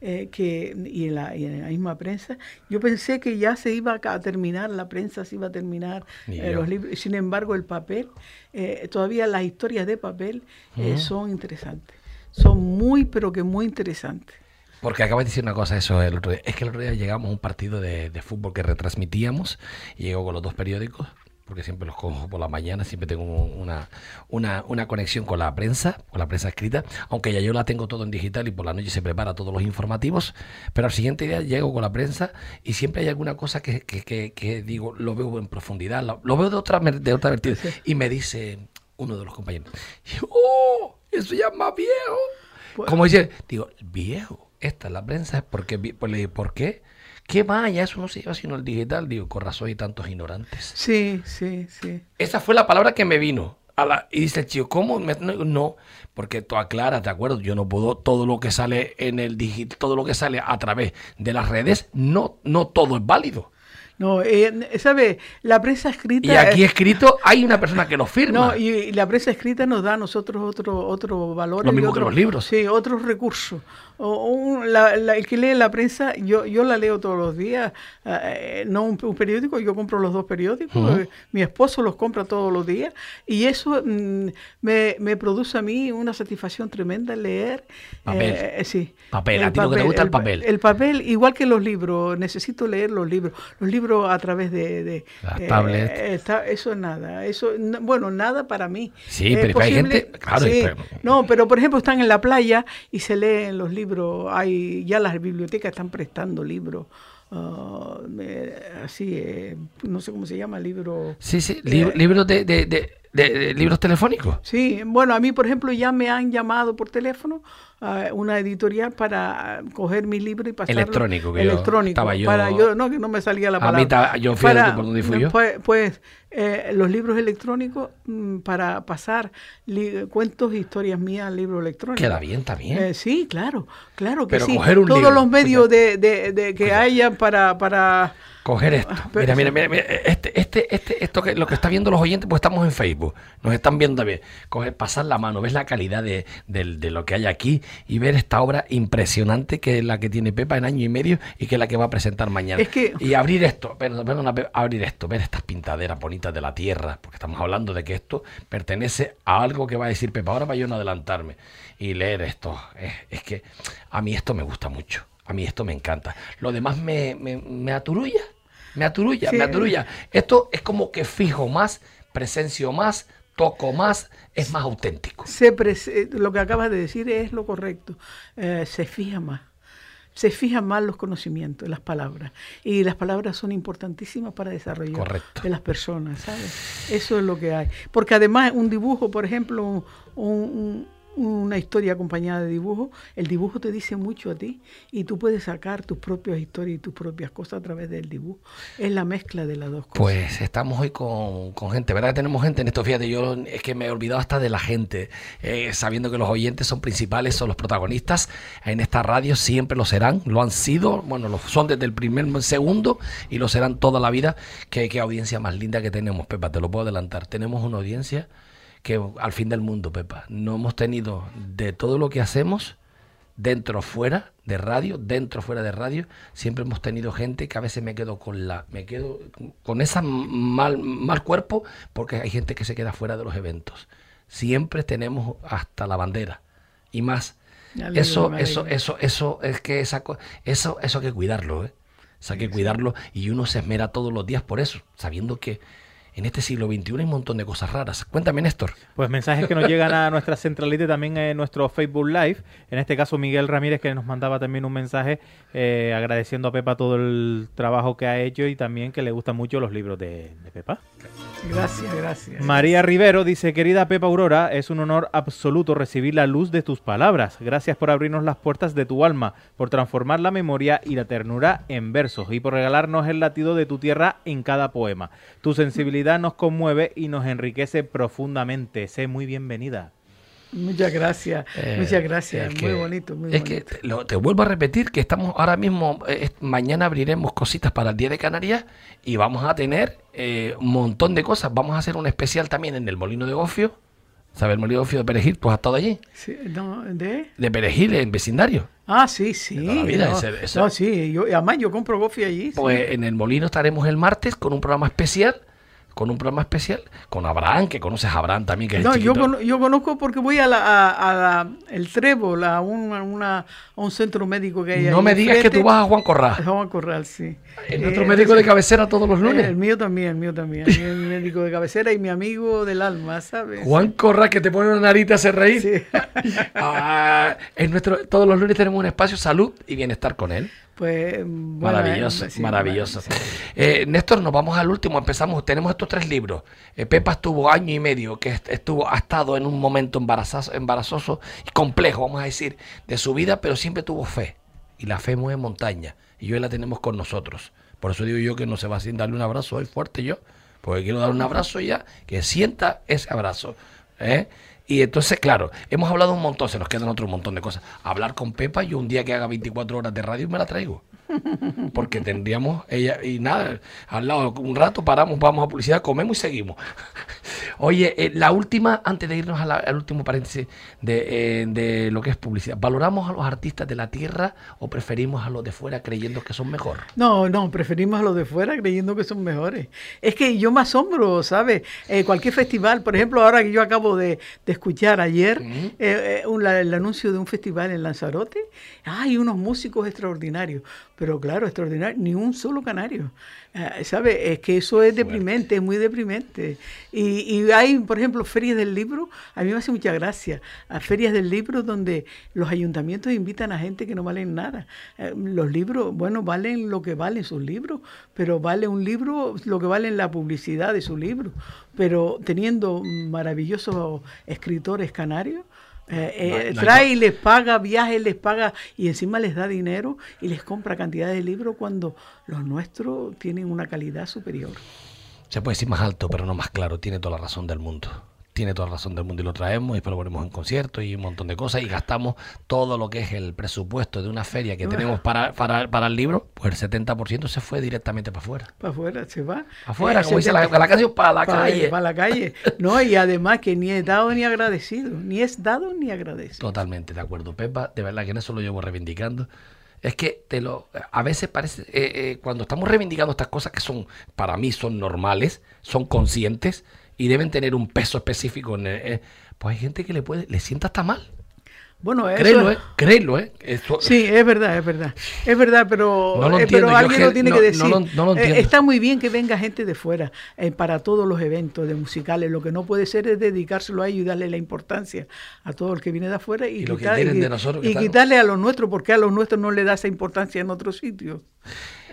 S8: y en la misma prensa. Yo pensé que ya se iba a terminar, la prensa se iba a terminar los libros. Sin embargo, el papel, todavía las historias de papel son interesantes. Son pero que muy interesantes.
S6: Porque acabas de decir una cosa, eso el otro día. Es que el otro día llegamos a un partido de fútbol que retransmitíamos y llego con los dos periódicos, porque siempre los cojo por la mañana, siempre tengo una conexión con la prensa escrita, aunque ya yo la tengo todo en digital y por la noche se prepara todos los informativos, pero al siguiente día llego con la prensa y siempre hay alguna cosa que digo, lo veo en profundidad, lo veo de otra vertiente. Sí. Y me dice uno de los compañeros, ¡oh! Eso ya es más viejo. Pues, como dice, digo, viejo. Esta es la prensa, pues le digo, ¿por qué? ¿Qué vaya? Eso no se lleva sino el digital. Digo, con razón hay tantos ignorantes.
S8: Sí.
S6: Esa fue la palabra que me vino. Y dice el chico, ¿cómo? No, porque tú aclaras, ¿de acuerdo? Yo no puedo, todo lo que sale en el digital, todo lo que sale a través de las redes, no todo es válido.
S8: No, ¿sabe? La prensa escrita...
S6: Y aquí escrito hay una persona que lo firma.
S8: No, y la prensa escrita nos da a nosotros otro valor.
S6: Lo mismo que los libros.
S8: Sí, otros recursos. El que lee la prensa, yo la leo todos los días. No un periódico, yo compro los dos periódicos. Mi esposo los compra todos los días. Y eso me produce a mí una satisfacción tremenda leer.
S6: Papel.
S8: Sí.
S6: Papel, a ti lo que te gusta el papel.
S8: El papel, igual que los libros. Necesito leer los libros. Los libros a través de
S6: las tablets.
S8: Eso es nada. Nada para mí.
S6: Sí, pero hay gente... Claro,
S8: sí. No, pero por ejemplo están en la playa y se leen los libros. Ya las bibliotecas están prestando libros. Así, no sé cómo se llama, libro...
S6: Sí, libros de libros telefónicos.
S8: Sí, bueno, a mí, por ejemplo, ya me han llamado por teléfono a una editorial para coger mi libro y pasarlo.
S6: Electrónico, que
S8: electrónico. Que no me salía la palabra.
S6: A mí, yo fui por donde fui yo.
S8: Pues los libros electrónicos para pasar cuentos e historias mías al libro electrónico.
S6: Queda bien también.
S8: Sí, claro que
S6: pero
S8: sí.
S6: Coger un
S8: todos
S6: libro,
S8: los medios de que haya para
S6: coger esto. Mira, esto que lo que está viendo los oyentes, pues estamos en Facebook, nos están viendo también. Pasar la mano, ves la calidad de lo que hay aquí y ver esta obra impresionante que es la que tiene Pepa en año y medio y que es la que va a presentar mañana. Y abrir esto, ver estas pintaderas bonitas de la tierra, porque estamos hablando de que esto pertenece a algo que va a decir Pepa. Ahora para yo no adelantarme y leer esto, es que a mí esto me gusta mucho. A mí esto me encanta. Lo demás me aturulla. Me aturulla. Esto es como que fijo más, presencio más, toco más, es más auténtico.
S8: Lo que acabas de decir es lo correcto. Se fija más. Se fijan más los conocimientos, las palabras. Y las palabras son importantísimas para desarrollar de las personas, ¿sabes? Eso es lo que hay. Porque además un dibujo, por ejemplo, una historia acompañada de dibujo, el dibujo te dice mucho a ti y tú puedes sacar tus propias historias y tus propias cosas a través del dibujo. Es la mezcla de las dos cosas.
S6: Pues estamos hoy con gente, ¿verdad? Que tenemos gente en esto. Fíjate, yo es que me he olvidado hasta de la gente, sabiendo que los oyentes son principales, son los protagonistas en esta radio, siempre lo serán, lo han sido, bueno, lo son desde el primer segundo y lo serán toda la vida. Qué audiencia más linda que tenemos, Pepa, te lo puedo adelantar. Tenemos una audiencia que al fin del mundo, Pepa, no hemos tenido de todo lo que hacemos, dentro, fuera de radio, siempre hemos tenido gente que a veces me quedo con esa mal cuerpo, porque hay gente que se queda fuera de los eventos. Siempre tenemos hasta la bandera y más. Eso es que eso hay que cuidarlo, Eso hay que cuidarlo, y uno se esmera todos los días por eso, sabiendo que en este siglo XXI hay un montón de cosas raras. Cuéntame, Néstor.
S7: Pues mensajes que nos llegan a nuestra centralita y también en nuestro Facebook Live. En este caso, Miguel Ramírez, que nos mandaba también un mensaje agradeciendo a Pepa todo el trabajo que ha hecho y también que le gustan mucho los libros de Pepa.
S8: Gracias.
S7: María Rivero dice: querida Pepa Aurora, es un honor absoluto recibir la luz de tus palabras. Gracias por abrirnos las puertas de tu alma, por transformar la memoria y la ternura en versos y por regalarnos el latido de tu tierra en cada poema. Tu sensibilidad nos conmueve y nos enriquece profundamente. Sé muy bienvenida.
S8: Muchas gracias. Muy bonito.
S6: Que te vuelvo a repetir que estamos ahora mismo, mañana abriremos cositas para el Día de Canarias y vamos a tener un montón de cosas. Vamos a hacer un especial también en el Molino de Gofio. ¿Sabes el Molino de Gofio de Perejil? ¿Tú has estado allí?
S8: Sí,
S6: de Perejil, en vecindario.
S8: Ah, sí.
S6: Sí,
S8: además yo compro gofio allí.
S6: Pues en el Molino estaremos el martes con un programa especial. Con Abraham, que conoces a Abraham también, que es el chiquito.
S8: Yo conozco porque voy a el Trébol, a un centro médico que hay ahí.
S6: No me digas que tú vas a Juan Corral.
S8: Juan Corral, sí.
S6: ¿Es nuestro médico de cabecera todos los lunes?
S8: El mío también. Mi médico de cabecera y mi amigo del alma, ¿sabes?
S6: Juan Corral, que te pone una narita a hacer reír.
S8: Sí.
S6: Todos los lunes tenemos un espacio salud y bienestar con él.
S8: Pues
S6: maravilloso. Néstor, nos vamos al último. Tenemos estos 3 libros. Pepa estuvo año y medio, que ha estado en un momento embarazoso y complejo, vamos a decir, de su vida, pero siempre tuvo fe. Y la fe mueve montaña. Y hoy la tenemos con nosotros. Por eso digo yo que no se va sin darle un abrazo hoy fuerte yo, porque quiero dar un abrazo ya, que sienta ese abrazo. Y entonces, claro, hemos hablado un montón, se nos quedan otro montón de cosas. Hablar con Pepa, yo un día que haga 24 horas de radio me la traigo. Porque tendríamos ella y nada, al lado un rato paramos, vamos a publicidad, comemos y seguimos. Oye, la última, antes de irnos al último paréntesis de lo que es publicidad, ¿valoramos a los artistas de la tierra o preferimos a los de fuera creyendo que son mejor?
S8: No, preferimos a los de fuera creyendo que son mejores. Es que yo me asombro, ¿sabes? Cualquier festival, por ejemplo, ahora que yo acabo de escuchar ayer el anuncio de un festival en Lanzarote, hay unos músicos extraordinarios, pero claro, extraordinario, ni un solo canario. ¿Sabes? Es que eso es deprimente, es muy deprimente. Y hay, por ejemplo, ferias del libro, a mí me hace mucha gracia, a ferias del libro donde los ayuntamientos invitan a gente que no valen nada. Los libros, bueno, valen lo que valen sus libros, pero vale un libro lo que vale la publicidad de su libro. Pero teniendo maravillosos escritores canarios, trae y les paga viajes, les paga y encima les da dinero y les compra cantidades de libros cuando los nuestros tienen una calidad superior.
S6: Se puede decir más alto, pero no más claro. Tiene toda la razón del mundo. Tiene toda la razón del mundo y lo traemos y después lo ponemos en concierto y un montón de cosas y gastamos todo lo que es el presupuesto de una feria que tenemos para el libro, pues el 70% se fue directamente para afuera.
S8: Para afuera, se va.
S6: Afuera, como dice la canción, para la calle.
S8: Para la calle. No, y además que ni es dado ni agradecido. Ni es dado ni agradecido.
S6: Totalmente de acuerdo, Pepa. De verdad que en eso lo llevo reivindicando. Es que a veces parece, cuando estamos reivindicando estas cosas que son, para mí son normales, son conscientes, y deben tener un peso específico pues hay gente que le sienta hasta mal.
S8: Bueno,
S6: créelo, Eso,
S8: sí, es verdad, pero,
S6: no lo entiendo,
S8: pero alguien lo tiene que decir.
S6: No lo entiendo.
S8: Está muy bien que venga gente de fuera para todos los eventos de musicales. Lo que no puede ser es dedicárselo a ellos y darle la importancia a todo el que viene de afuera y quitarle a los nuestros, porque a los nuestros no le da esa importancia en otro sitio.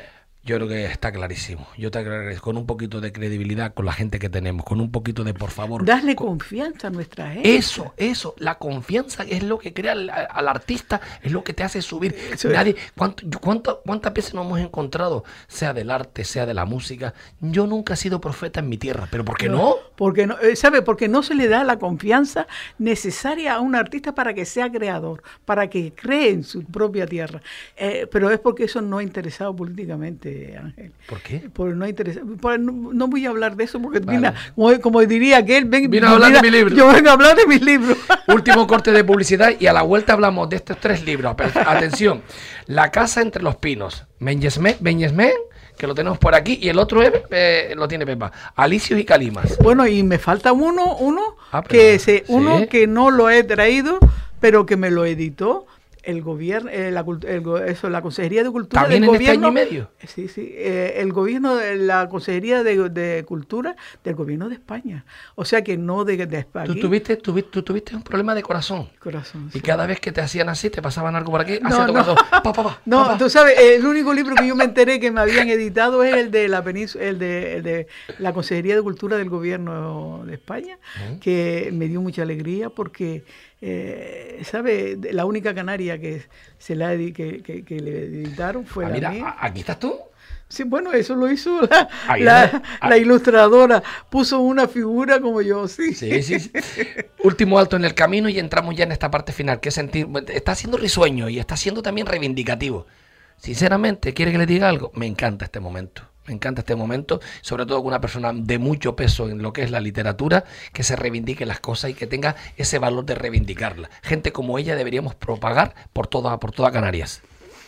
S6: Yo creo que está clarísimo. Yo te agradezco, con un poquito de credibilidad con la gente que tenemos, con un poquito de, por favor.
S8: Darle confianza a nuestra gente.
S6: Eso. La confianza es lo que crea al artista, es lo que te hace subir. Nadie, ¿cuántas veces nos hemos encontrado, sea del arte, sea de la música? Yo nunca he sido profeta en mi tierra, pero ¿por qué no?
S8: Porque no, ¿sabe? Porque no se le da la confianza necesaria a un artista para que sea creador, para que cree en su propia tierra. Pero es porque eso no ha interesado políticamente, Ángel.
S6: ¿Por qué?
S8: Porque no ha interesado. No voy a hablar de eso porque vale. Como diría aquel,
S6: vino a hablar de mi libro.
S8: Yo vengo a hablar de mis libros.
S6: Último corte de publicidad y a la vuelta hablamos de estos 3 libros. Atención, La casa entre los pinos, Benyesmen, que lo tenemos por aquí, y el otro lo tiene Pepa, Alicios y Calimas.
S8: Bueno, y me falta uno que no lo he traído, pero que me lo editó el gobierno, la Consejería de Cultura
S6: ¿también
S8: del
S6: en
S8: gobierno.
S6: Este año y medio?
S8: Sí, el gobierno, la Consejería de Cultura del gobierno de España. O sea que no de España.
S6: ¿Tú tuviste un problema de corazón?
S8: Sí.
S6: Y cada vez que te hacían así, te pasaban algo por aquí,
S8: No, tú sabes, el único libro que yo me enteré que me habían editado es el de la Consejería de Cultura del gobierno de España, que me dio mucha alegría porque ¿sabe? La única canaria que que le editaron fue la mía.
S6: ¿Aquí estás tú?
S8: Sí, bueno, eso lo hizo la ilustradora. Puso una figura como yo, sí.
S6: Último alto en el camino y entramos ya en esta parte final. Que está siendo risueño y está siendo también reivindicativo. Sinceramente, ¿quiere que le diga algo? Me encanta este momento. Sobre todo con una persona de mucho peso en lo que es la literatura, que se reivindique las cosas y que tenga ese valor de reivindicarlas. Gente como ella deberíamos propagar por toda Canarias.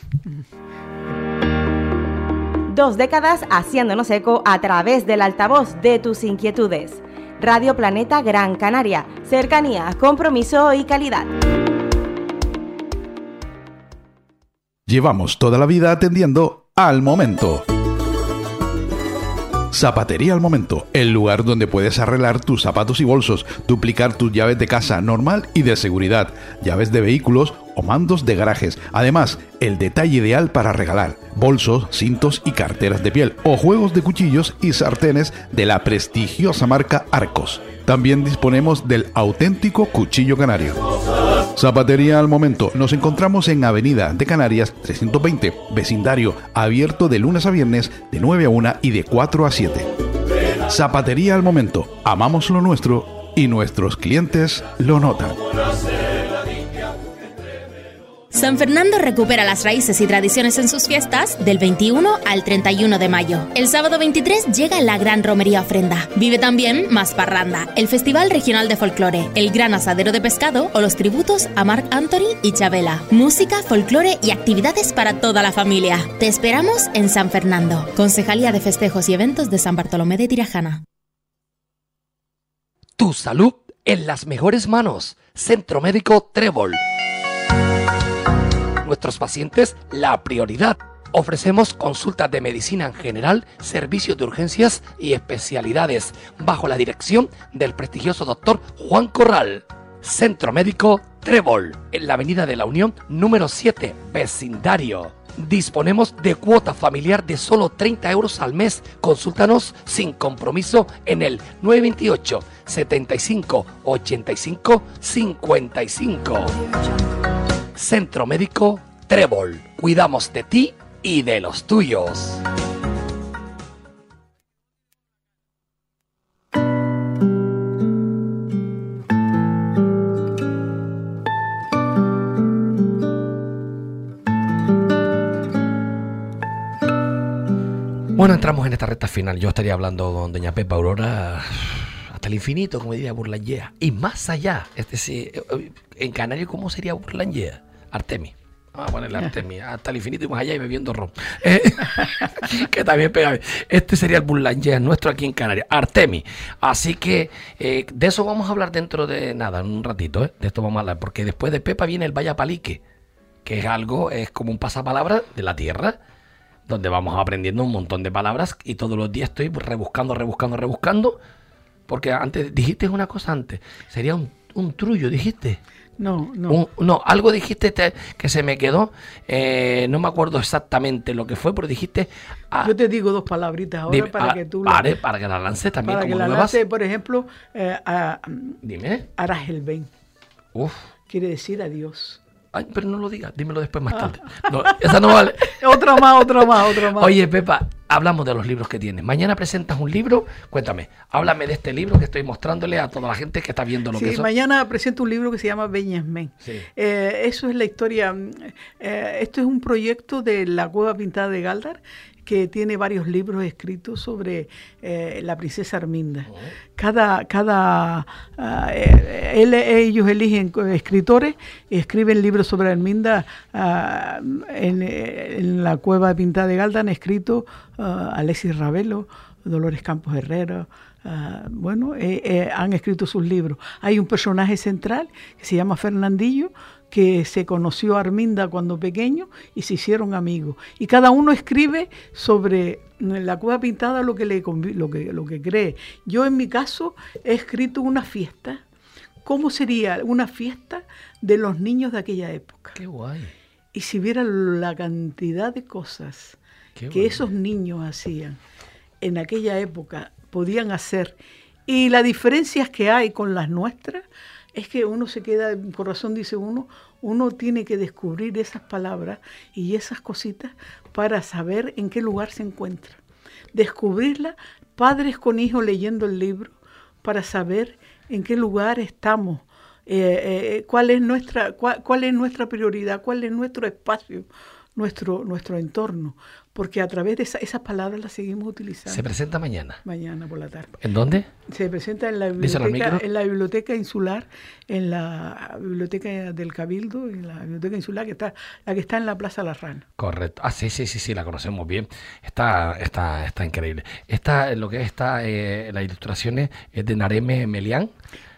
S15: 2 décadas haciéndonos eco a través del altavoz de tus inquietudes. Radio Planeta Gran Canaria. Cercanía, compromiso y calidad.
S16: Llevamos toda la vida atendiendo al momento. Zapatería al Momento, el lugar donde puedes arreglar tus zapatos y bolsos, duplicar tus llaves de casa normal y de seguridad, llaves de vehículos o mandos de garajes. Además, el detalle ideal para regalar: bolsos, cintos y carteras de piel, o juegos de cuchillos y sartenes de la prestigiosa marca Arcos. También disponemos del auténtico cuchillo canario. Zapatería al Momento. Nos encontramos en Avenida de Canarias 320, vecindario, abierto de lunes a viernes de 9 a 1 y de 4 a 7. Zapatería al Momento. Amamos lo nuestro y nuestros clientes lo notan.
S17: San Fernando recupera las raíces y tradiciones en sus fiestas del 21 al 31 de mayo. El sábado 23 llega la Gran Romería Ofrenda. Vive también Más Parranda, el Festival Regional de Folclore, el Gran Asadero de Pescado o los tributos a Marc Anthony y Chabela. Música, folclore y actividades para toda la familia. Te esperamos en San Fernando. Concejalía de Festejos y Eventos de San Bartolomé de Tirajana.
S6: Tu salud en las mejores manos. Centro Médico Trébol. Nuestros pacientes, la prioridad. Ofrecemos consultas de medicina en general, servicios de urgencias y especialidades, bajo la dirección del prestigioso doctor Juan Corral. Centro Médico Trébol, en la Avenida de la Unión, número 7, vecindario. Disponemos de cuota familiar de solo 30 euros al mes. Consúltanos sin compromiso en el 928 75 85 55. Centro Médico Trébol. Cuidamos de ti y de los tuyos. Bueno, entramos en esta recta final. Yo estaría hablando con doña Pepa Aurora hasta el infinito, como diría Bourlanguea, y más allá. En Canario, ¿cómo sería Bourlanguea? Artemis. Vamos a ponerle Artemis, hasta el infinito y más allá, y bebiendo ron. Que también pega. Este sería el Bourlanguea nuestro aquí en Canarias, Artemis. Así que de eso vamos a hablar dentro de nada, en un ratito. De esto vamos a hablar, porque después de Pepa viene el Vallapalique, que es como un pasapalabra de la tierra, donde vamos aprendiendo un montón de palabras y todos los días estoy rebuscando, porque antes dijiste una cosa antes, sería un trullo, dijiste.
S8: No, no.
S6: No, algo dijiste que se me quedó, no me acuerdo exactamente lo que fue, pero dijiste...
S8: Yo te digo dos palabritas ahora para que tú...
S6: Para que la lances también.
S8: Para que la lances, por ejemplo,
S6: Dime.
S8: Arajelben.
S6: Uf.
S8: Quiere decir adiós.
S6: Ay, pero no lo digas, dímelo después más tarde. No, esa no vale.
S8: Otra más.
S6: Oye, Pepa, hablamos de los libros que tienes. Mañana presentas un libro. Cuéntame, háblame de este libro que estoy mostrándole a toda la gente que está viendo lo que es.
S8: Sí, mañana presento un libro que se llama Beñasmen.
S6: Sí.
S8: Eso es la historia. Esto es un proyecto de la Cueva Pintada de Gáldar, que tiene varios libros escritos sobre la princesa Arminda. Ellos eligen escritores y escriben libros sobre Arminda. En la Cueva Pintada de Gáldar han escrito Alexis Ravelo, Dolores Campos Herrera. Han escrito sus libros. Hay un personaje central que se llama Fernandillo, que se conoció a Arminda cuando pequeño y se hicieron amigos. Y cada uno escribe sobre la Cueva Pintada lo que cree. Yo en mi caso he escrito una fiesta. ¿Cómo sería una fiesta de los niños de aquella época?
S6: ¡Qué guay!
S8: Y si vieran la cantidad de cosas que esos niños hacían en aquella época, podían hacer, y las diferencias que hay con las nuestras, es que uno se queda, el corazón dice uno tiene que descubrir esas palabras y esas cositas para saber en qué lugar se encuentra. Descubrirlas, padres con hijos leyendo el libro, para saber en qué lugar estamos, cuál es nuestra prioridad, cuál es nuestro espacio, nuestro entorno, porque a través de esas palabras las seguimos utilizando.
S6: ¿Se presenta mañana?
S8: Mañana por la tarde.
S6: ¿En dónde?
S8: Se presenta en la biblioteca insular, en la biblioteca del Cabildo, en la biblioteca insular que está en la Plaza La Rana.
S6: Correcto. Ah, sí, la conocemos bien. Está increíble. Las ilustraciones es de Nareme Melián.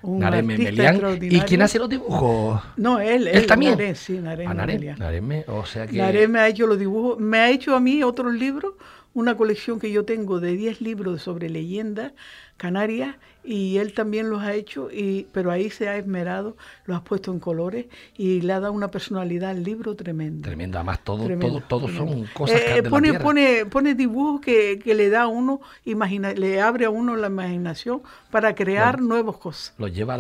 S6: ¿Y quién hace los dibujos?
S8: No, él
S6: también.
S8: Nareme,
S6: o sea que...
S8: Nareme ha hecho los dibujos. Me ha hecho a mí otros libros, una colección que yo tengo de 10 libros sobre leyendas canarias, y él también los ha hecho, pero ahí se ha esmerado, los ha puesto en colores y le ha dado una personalidad al libro tremenda.
S6: Tremenda, además todos son cosas que de la tierra.
S8: Pone dibujos que le da a uno, le abre a uno la imaginación para crear nuevas cosas.
S6: Nos lleva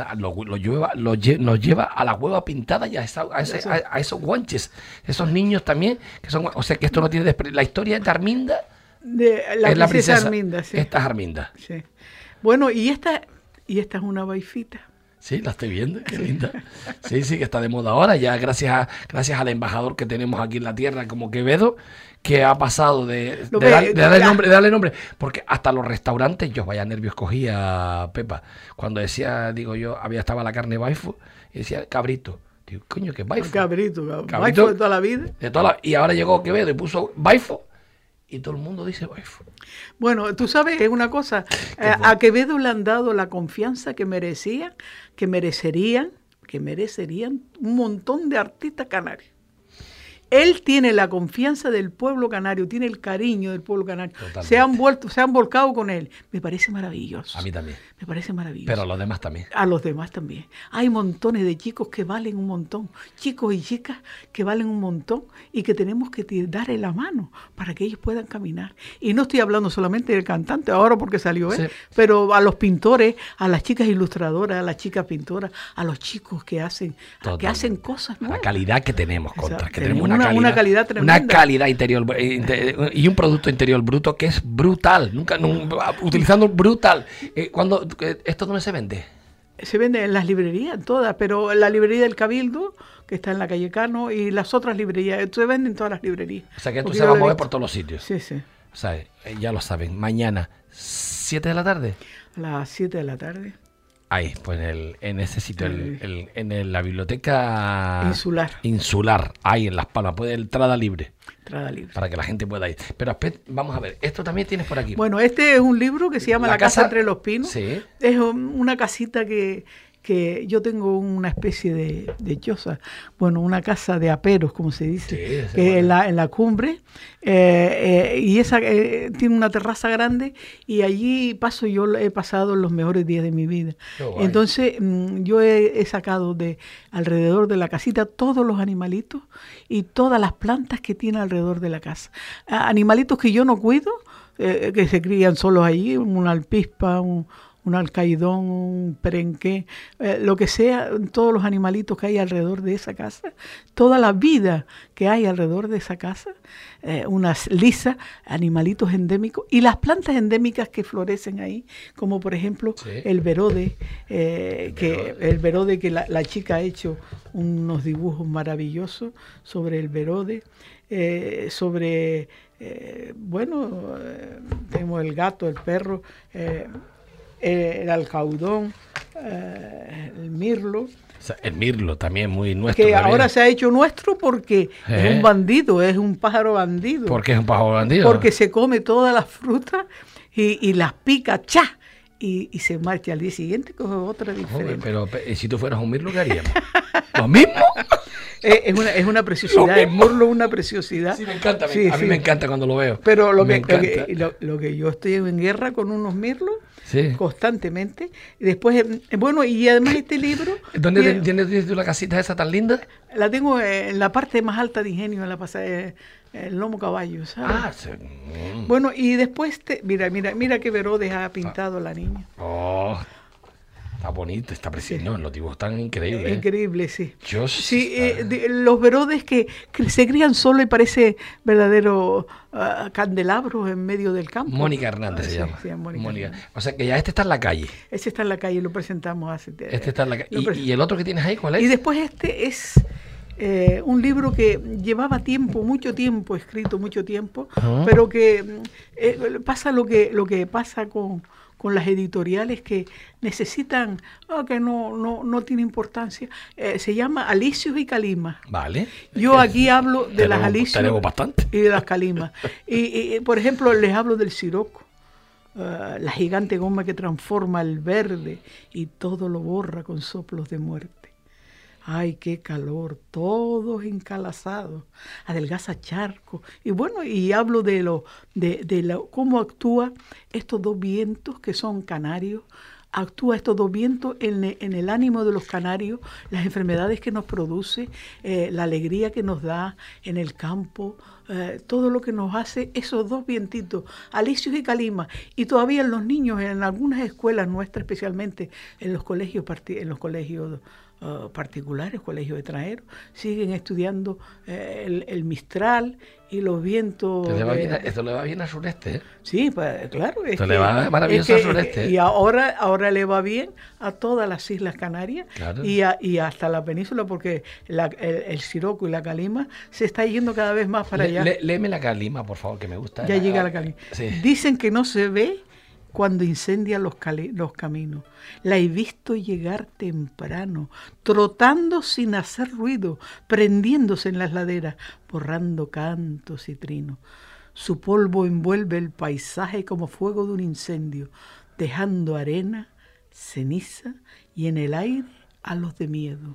S6: a la Cueva Pintada y a esos guanches, esos niños también, que son, o sea que esto no tiene la historia de Arminda.
S8: De la princesa Arminda, sí.
S6: Esta es Arminda.
S8: Sí. Bueno, y esta es una baifita.
S6: Sí, la estoy viendo, qué linda. Sí, que está de moda ahora, ya gracias al embajador que tenemos aquí en la tierra como Quevedo, que ha pasado de darle nombre, porque hasta los restaurantes, yo vaya nervios cogía, Pepa, cuando decía, estaba la carne baifo, y decía cabrito. Digo, coño, ¿qué es baifo?
S8: Cabrito baifo de toda la vida.
S6: Y ahora llegó Quevedo y puso baifo, y todo el mundo dice baifo.
S8: Bueno, tú sabes, es una cosa, a Quevedo le han dado la confianza que merecerían un montón de artistas canarios. Él tiene la confianza del pueblo canario, tiene el cariño del pueblo canario. Totalmente. Se han volcado con él. Me parece maravilloso.
S6: A mí también.
S8: Me parece maravilloso.
S6: Pero a los demás también.
S8: A los demás también. Hay montones de chicos que valen un montón. Chicos y chicas que valen un montón y que tenemos que darle la mano para que ellos puedan caminar. Y no estoy hablando solamente del cantante, ahora porque salió él, pero a los pintores, a las chicas ilustradoras, a las chicas pintoras, a los chicos que hacen cosas nuevas.
S6: La calidad que tenemos, que tenemos
S8: una calidad tremenda.
S6: Una calidad interior y un producto interior bruto que es brutal. Utilizando brutal. ¿Esto dónde se vende?
S8: Se vende en las librerías, en todas, pero en la librería del Cabildo, que está en la calle Cano, y las otras librerías, se venden en todas las librerías.
S6: O sea que esto se va a mover por todos los sitios.
S8: Sí.
S6: O sea, ya lo saben. Mañana, 7 de la tarde.
S8: A las 7 de la tarde.
S6: Ahí, pues en ese sitio, en la biblioteca insular, ahí en Las Palmas, puede entrada libre. Para que la gente pueda ir. Pero vamos a ver, esto también tienes por aquí.
S8: Bueno, este es un libro que se llama La casa entre los pinos.
S6: Sí.
S8: Es una casita que que yo tengo una especie de choza, bueno, una casa de aperos, como se dice,
S6: Sí,
S8: que en la cumbre, y esa tiene una terraza grande, y allí yo he pasado los mejores días de mi vida. Entonces yo he sacado de alrededor de la casita todos los animalitos y todas las plantas que tiene alrededor de la casa. Animalitos que yo no cuido, que se crían solos allí, una alpispa, un alcaidón, un perenqué, lo que sea, todos los animalitos que hay alrededor de esa casa, toda la vida que hay alrededor de esa casa, unas lisas, animalitos endémicos y las plantas endémicas que florecen ahí, como por ejemplo el verode, el verode que la chica ha hecho unos dibujos maravillosos sobre el verode, tenemos el gato, el perro, el alcaudón, el mirlo.
S6: O sea, el mirlo también muy nuestro.
S8: Que ahora se ha hecho nuestro porque es un bandido, es un pájaro bandido.
S6: ¿Por qué es un pájaro bandido?
S8: Porque se come todas las frutas y las pica, ¡cha! Y se marcha al día siguiente, coge otra diferente.
S6: Pero si tú fueras un mirlo, ¿qué haríamos? ¿Lo mismo?
S8: Es una preciosidad, el mirlo es una preciosidad.
S6: Sí, me encanta, a mí me encanta cuando lo veo.
S8: Pero lo que yo estoy en guerra con unos mirlos, constantemente. Y después, y además este libro...
S6: ¿Dónde tienes tú la casita esa tan linda?
S8: La tengo en la parte más alta de Ingenio, en la pasada, el Lomo Caballo, ¿sabes? Bueno, y después, mira qué verodes ha pintado la niña.
S6: Oh, está bonito, está precioso. No, los dibujos están increíbles.
S8: Increíble, sí. Los verodes que se crían solo y parece verdadero candelabros en medio del campo.
S6: Mónica Hernández se llama.
S8: Sí, Mónica.
S6: O sea que ya este está en la calle.
S8: Ese está en la calle, lo presentamos hace...
S6: Este está en la calle. ¿Y el otro que tienes ahí, cuál es?
S8: Y después este es... un libro que llevaba mucho tiempo escrito, pero que pasa lo que pasa con las editoriales que necesitan, que no tiene importancia. Se llama Alicios y Calimas.
S6: Vale.
S8: Yo aquí hablo de las Alicios
S6: tenemos bastante.
S8: Y de las Calimas. y por ejemplo, les hablo del siroco. La gigante goma que transforma el verde y todo lo borra con soplos de muerte. Ay, qué calor, todos encalazados, adelgaza charcos. Y hablo de cómo actúa estos dos vientos que son canarios, actúa estos dos vientos en el ánimo de los canarios, las enfermedades que nos produce, la alegría que nos da en el campo, todo lo que nos hace esos dos vientitos, Alicios y Calimas. Y todavía los niños, en algunas escuelas nuestras, especialmente en los colegios particulares, colegios extranjeros, siguen estudiando el Mistral y los vientos.
S6: Esto le va bien al sureste, ¿eh?
S8: Sí, pues, claro.
S6: Esto le va maravilloso al sureste.
S8: Y ahora le va bien a todas las Islas Canarias, claro. y hasta la península, porque el siroco y la calima se está yendo cada vez más para allá.
S6: Léeme la calima, por favor, que me gusta.
S8: Ya llega la calima. Sí. Dicen que no se ve cuando incendia los caminos. La he visto llegar temprano, trotando sin hacer ruido, prendiéndose en las laderas, borrando cantos y trinos. Su polvo envuelve el paisaje como fuego de un incendio, dejando arena, ceniza y en el aire halos de miedo.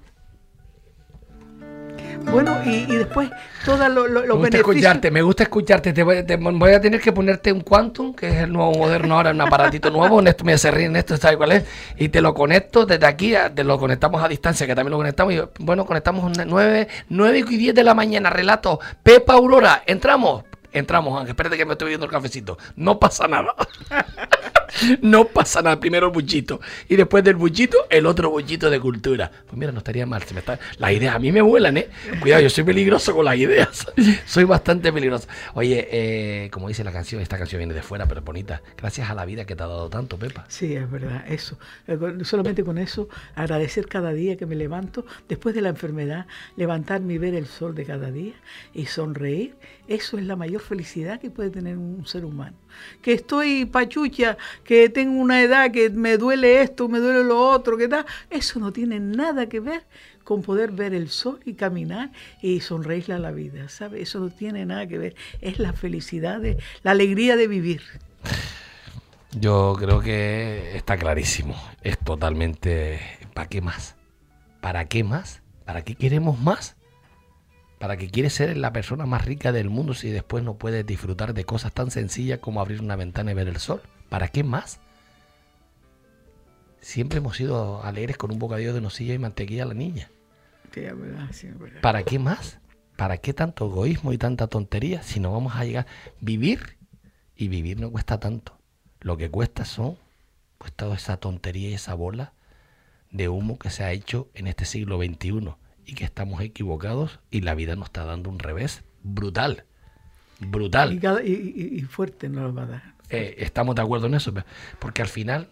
S8: Bueno, y después todos los beneficios.
S6: Me gusta escucharte. Voy a tener que ponerte un Quantum, que es el nuevo moderno ahora, un aparatito nuevo. En esto me hace reír, en esto, ¿sabes cuál es? Y te lo conecto desde aquí, lo conectamos a distancia, que también lo conectamos. Y conectamos 9 y 10 de la mañana. Relato Pepa Aurora. Entramos, Ángel. Espérate que me estoy viendo el cafecito. No pasa nada. No pasa nada. Primero el buchito. Y después del buchito, el otro buchito de cultura. Pues mira, no estaría mal. Las ideas a mí me vuelan, ¿eh? Cuidado, yo soy peligroso con las ideas. Soy bastante peligroso. Oye, como dice la canción, esta canción viene de fuera, pero es bonita. Gracias a la vida que te ha dado tanto, Pepa.
S8: Sí, es verdad, eso. Solamente con eso, agradecer cada día que me levanto, después de la enfermedad, levantarme y ver el sol de cada día y sonreír. Eso es la mayor felicidad que puede tener un ser humano. Que estoy pachucha, que tengo una edad, que me duele esto, me duele lo otro, que tal, eso no tiene nada que ver con poder ver el sol y caminar y sonreírle a la vida, ¿sabes? Eso no tiene nada que ver. Es la felicidad, la alegría de vivir.
S6: Yo creo que está clarísimo. Es totalmente... ¿Para qué más? ¿Para qué más? ¿Para qué queremos más? ¿Para qué quieres ser la persona más rica del mundo si después no puedes disfrutar de cosas tan sencillas como abrir una ventana y ver el sol? ¿Para qué más? Siempre hemos sido alegres con un bocadillo de nocilla y mantequilla a la niña.
S8: Sí, es verdad, sí, es verdad.
S6: ¿Para qué más? ¿Para qué tanto egoísmo y tanta tontería si no vamos a llegar? Vivir, y vivir no cuesta tanto. Lo que cuesta son pues toda esa tontería y esa bola de humo que se ha hecho en este siglo XXI y que estamos equivocados y la vida nos está dando un revés brutal. Brutal.
S8: Y fuerte nos lo va a dar.
S6: Estamos de acuerdo en eso, porque al final,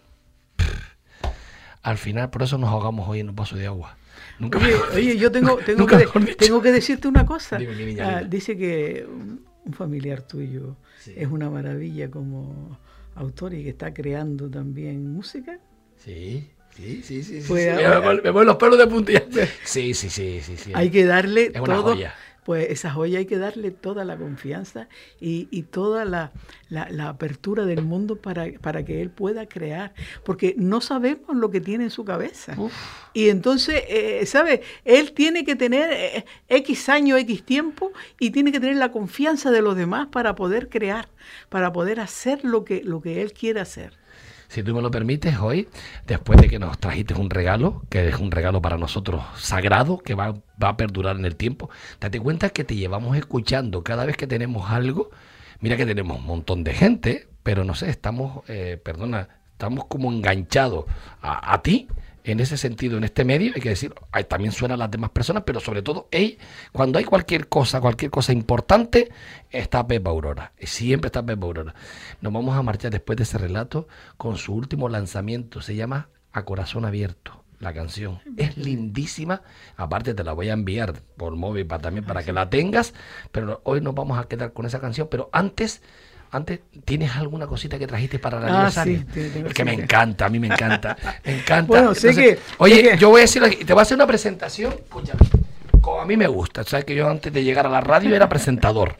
S6: por eso nos ahogamos hoy en un vaso de agua. Nunca
S8: oye, yo tengo que decirte una cosa.
S6: Dime, niña.
S8: Dice que un familiar tuyo es una maravilla como autor y que está creando también música.
S6: Sí.
S8: Pues,
S6: me ponen los pelos de puntilla. Sí.
S8: Hay que darle
S6: es una
S8: todo.
S6: Joya.
S8: Pues esa joya hay que darle toda la confianza y toda la apertura del mundo para que él pueda crear, porque no sabemos lo que tiene en su cabeza. Uf. Y entonces, ¿sabes? Él tiene que tener X años, X tiempo, y tiene que tener la confianza de los demás para poder crear, para poder hacer lo que él quiere hacer.
S6: Si tú me lo permites, hoy, después de que nos trajiste un regalo, que es un regalo para nosotros sagrado, que va a perdurar en el tiempo, date cuenta que te llevamos escuchando cada vez que tenemos algo. Mira que tenemos un montón de gente, pero no sé, estamos como enganchados a ti. En ese sentido, en este medio, hay que decir, también suenan las demás personas, pero sobre todo, cuando hay cualquier cosa importante, está Pepa Aurora. Siempre está Pepa Aurora. Nos vamos a marchar después de ese relato con su último lanzamiento. Se llama A Corazón Abierto, la canción. Es lindísima. Aparte, te la voy a enviar por móvil para que la tengas. Pero hoy nos vamos a quedar con esa canción. Pero antes, ¿tienes alguna cosita que trajiste para el aniversario?
S8: Sí,
S6: es que me encanta, a mí me encanta. Me encanta.
S8: Bueno,
S6: oye, yo voy a decir, te voy a hacer una presentación. Escúchame, como a mí me gusta. Sabes que yo antes de llegar a la radio era presentador.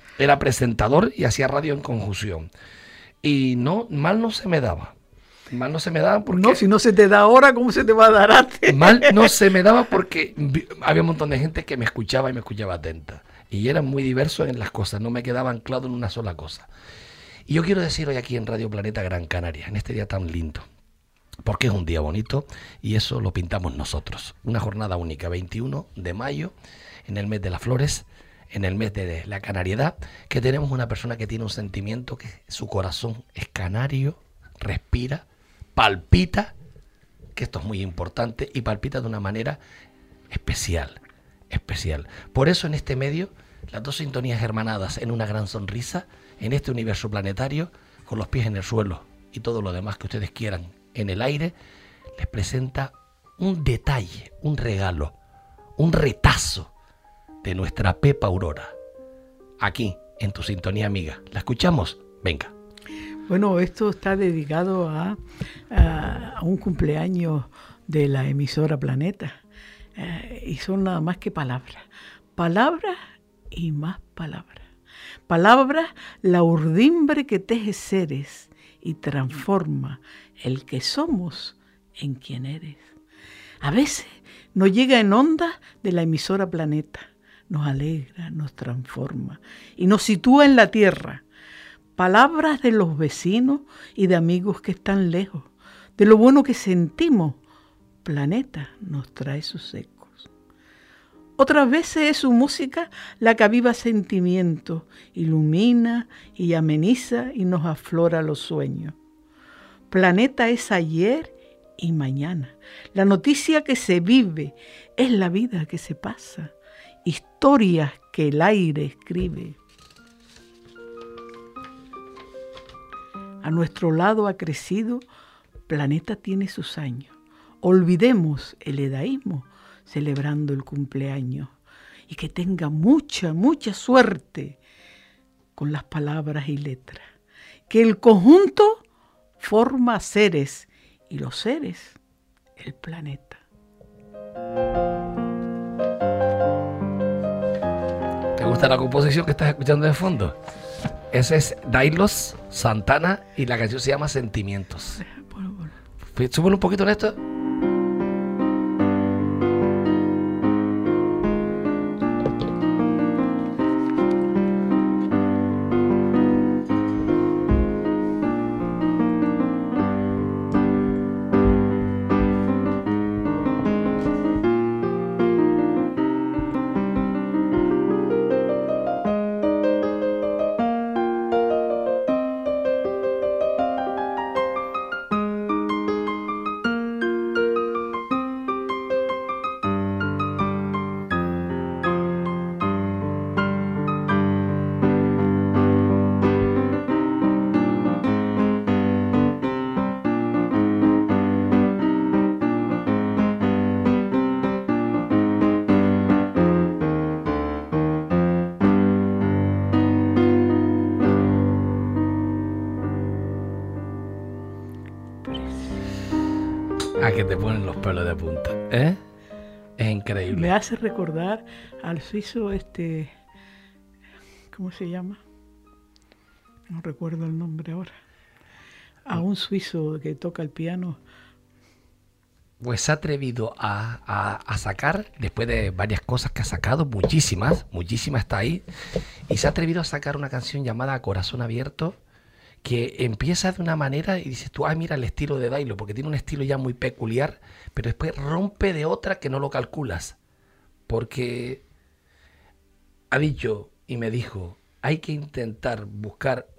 S6: Y hacía radio en conjunción. Y mal no se me daba. Porque...
S8: No, si no se te da ahora, ¿cómo se te va a dar antes?
S6: Mal no se me daba porque había un montón de gente que me escuchaba y me escuchaba atenta. Y era muy diverso en las cosas, no me quedaba anclado en una sola cosa. Y yo quiero decir hoy aquí en Radio Planeta Gran Canaria, en este día tan lindo, porque es un día bonito y eso lo pintamos nosotros. Una jornada única, 21 de mayo, en el mes de las flores, en el mes de la canariedad, que tenemos una persona que tiene un sentimiento, que su corazón es canario, respira, palpita, que esto es muy importante, y palpita de una manera especial. Por eso en este medio, las dos sintonías hermanadas en una gran sonrisa, en este universo planetario, con los pies en el suelo y todo lo demás que ustedes quieran en el aire, les presenta un detalle, un regalo, un retazo de nuestra Pepa Aurora. Aquí, en tu sintonía amiga. ¿La escuchamos? Venga.
S8: Bueno, esto está dedicado a un cumpleaños de la emisora Planeta. Y son nada más que palabras y más palabras. Palabras, la urdimbre que teje seres y transforma el que somos en quien eres. A veces nos llega en ondas de la emisora Planeta, nos alegra, nos transforma y nos sitúa en la tierra. Palabras de los vecinos y de amigos que están lejos, de lo bueno que sentimos. Planeta nos trae sus ecos. Otras veces es su música la que aviva sentimientos, ilumina y ameniza y nos aflora los sueños. Planeta es ayer y mañana. La noticia que se vive es la vida que se pasa. Historias que el aire escribe. A nuestro lado ha crecido, Planeta tiene sus años. Olvidemos el edaísmo celebrando el cumpleaños y que tenga mucha suerte con las palabras y letras. Que el conjunto forma seres y los seres el planeta.
S6: ¿Te gusta la composición que estás escuchando de fondo? Ese es Dailos Santana y la canción se llama Sentimientos. Súbelo un poquito en esto. Que te ponen los pelos de punta, ¿eh? Es increíble.
S8: Me hace recordar al suizo ¿cómo se llama? No recuerdo el nombre ahora. A un suizo que toca el piano.
S6: Pues se ha atrevido a sacar, después de varias cosas que ha sacado, muchísimas está ahí, y se ha atrevido a sacar una canción llamada Corazón Abierto, que empieza de una manera y dices tú, mira el estilo de Dailo, porque tiene un estilo ya muy peculiar, pero después rompe de otra que no lo calculas, porque ha dicho y me dijo, hay que intentar buscar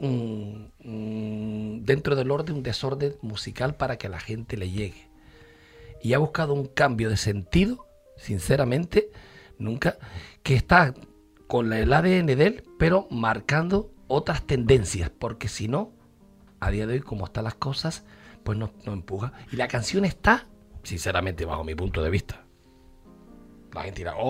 S6: dentro del orden un desorden musical para que a la gente le llegue, y ha buscado un cambio de sentido, sinceramente, que está con el ADN de él, pero marcando otras tendencias, porque si no, a día de hoy, como están las cosas, pues no empuja. Y la canción está, sinceramente, bajo mi punto de vista, la gente dirá,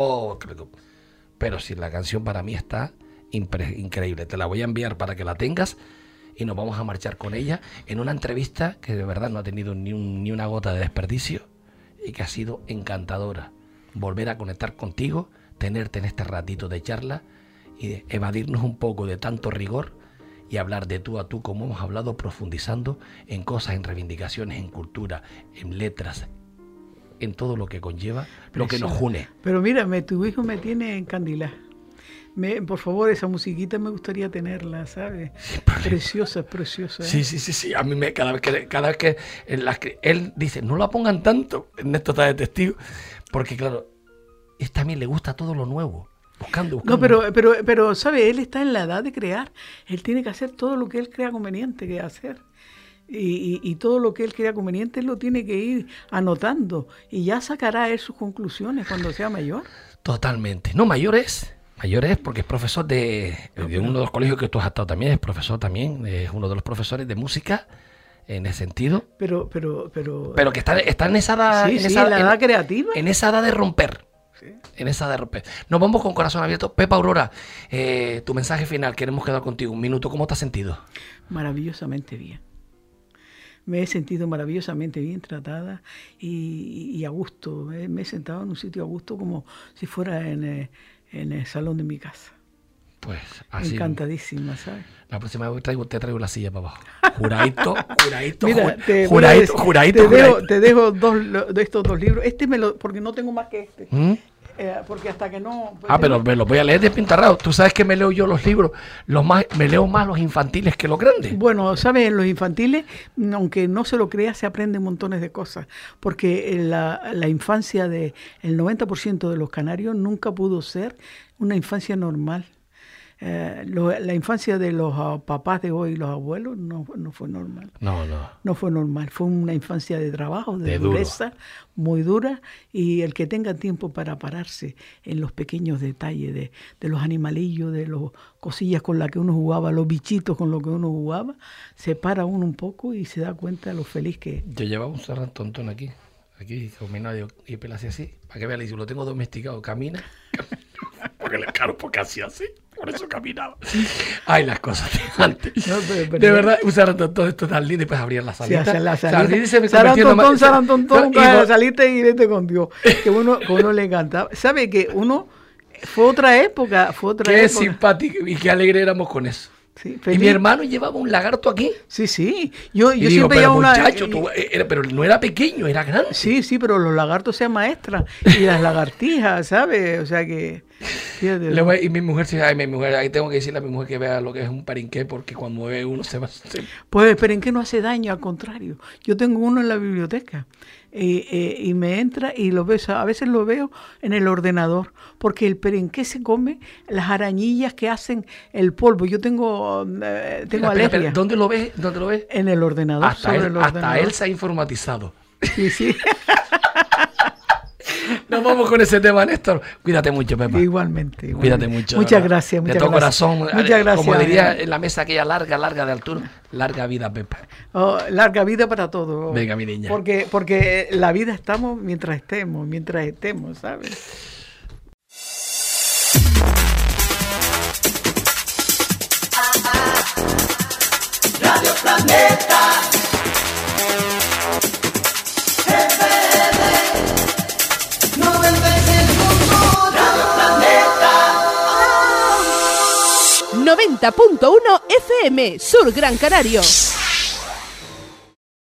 S6: pero si la canción para mí está increíble. Te la voy a enviar para que la tengas y nos vamos a marchar con ella en una entrevista que de verdad no ha tenido ni una gota de desperdicio y que ha sido encantadora. Volver a conectar contigo, tenerte en este ratito de charla y de evadirnos un poco de tanto rigor y hablar de tú a tú, como hemos hablado, profundizando en cosas, en reivindicaciones, en cultura, en letras, en todo lo que conlleva, lo que nos une.
S8: Pero mírame, tu hijo me tiene encandilada. Por favor, esa musiquita me gustaría tenerla, ¿sabes? Preciosa, preciosa.
S6: Sí. A mí cada vez que él dice, no la pongan tanto, Ernesto está de testigo, porque claro, también le gusta todo lo nuevo. Buscando.
S8: No, pero, ¿sabe? Él está en la edad de crear. Él tiene que hacer todo lo que él crea conveniente que hacer. Y todo lo que él crea conveniente, él lo tiene que ir anotando. Y ya sacará él sus conclusiones cuando sea mayor.
S6: Totalmente. No, mayor es porque es profesor de uno de los colegios que tú has estado también. Es profesor también. Es uno de los profesores de música en ese sentido. Pero que está en esa edad.
S8: En la edad creativa.
S6: En esa edad de romper. En esa de romper. Nos vamos con Corazón Abierto. Pepa Aurora, tu mensaje final, queremos quedar contigo un minuto. ¿Cómo te has sentido?
S8: Maravillosamente bien. Me he sentido maravillosamente bien tratada y a gusto. Me he sentado en un sitio a gusto como si fuera en el salón de mi casa.
S6: Pues así.
S8: Encantadísima, ¿sabes?
S6: La próxima vez te traigo la silla para abajo. Juradito.
S8: Mira,
S6: juradito.
S8: Te dejo de estos dos libros. Porque no tengo más que este. Porque hasta que no...
S6: pero me los voy a leer despintarrado. Tú sabes que me leo yo los libros, me leo más los infantiles que los grandes.
S8: Bueno, ¿sabes? En los infantiles, aunque no se lo crea, se aprenden montones de cosas. Porque la infancia del 90% de los canarios nunca pudo ser una infancia normal. La infancia de los papás de hoy, los abuelos, no fue normal. No fue normal. Fue una infancia de trabajo, de dureza, muy dura, y el que tenga tiempo para pararse en los pequeños detalles de los animalillos, de las cosillas con las que uno jugaba, los bichitos con los que uno jugaba, se para uno un poco y se da cuenta de lo feliz que es.
S6: Yo llevaba un serrán tontón aquí con mi novio, y él hace así, para que vea, le digo, lo tengo domesticado, camina. Porque hacía así. Por eso caminaba. Ay, las cosas de antes. De verdad, usaron todo esto tan lindo y después abrían la salita.
S8: Sí, la salita. Sarantón, la salita y vete con Dios. Que uno le encantaba. ¿Sabe que uno... Fue otra época.
S6: Qué simpático y qué alegre éramos con eso.
S8: Sí,
S6: y mi hermano llevaba un lagarto aquí.
S8: Sí. Yo
S6: digo,
S8: siempre
S6: pero
S8: llevaba una...
S6: muchacho, pero no era pequeño, era grande.
S8: Sí, pero los lagartos se maestran. Y las lagartijas, ¿sabes? O sea que... Fíjate, ¿no?
S6: Y mi mujer dice, mi mujer, ahí tengo que decirle a mi mujer que vea lo que es un perinqué, porque cuando ve uno se va...
S8: Pues el perinqué no hace daño, al contrario. Yo tengo uno en la biblioteca y me entra y lo veo, a veces lo veo en el ordenador, porque el perinqué se come las arañillas que hacen el polvo. Yo tengo alergia.
S6: Espera, ¿dónde lo ves?
S8: En el ordenador.
S6: Hasta él se ha informatizado.
S8: Sí.
S6: Nos vamos con ese tema, Néstor. Cuídate mucho, Pepa.
S8: Igualmente.
S6: Cuídate mucho.
S8: Muchas gracias.
S6: De todo corazón.
S8: Muchas gracias.
S6: Como diría en la mesa aquella larga de Arturo, larga vida, Pepa.
S8: Larga vida para todos.
S6: Venga, mi niña.
S8: Porque la vida estamos mientras estemos, ¿sabes?
S2: Radio Planeta. Radio Planeta.
S3: 90.1 FM, Sur Gran Canario.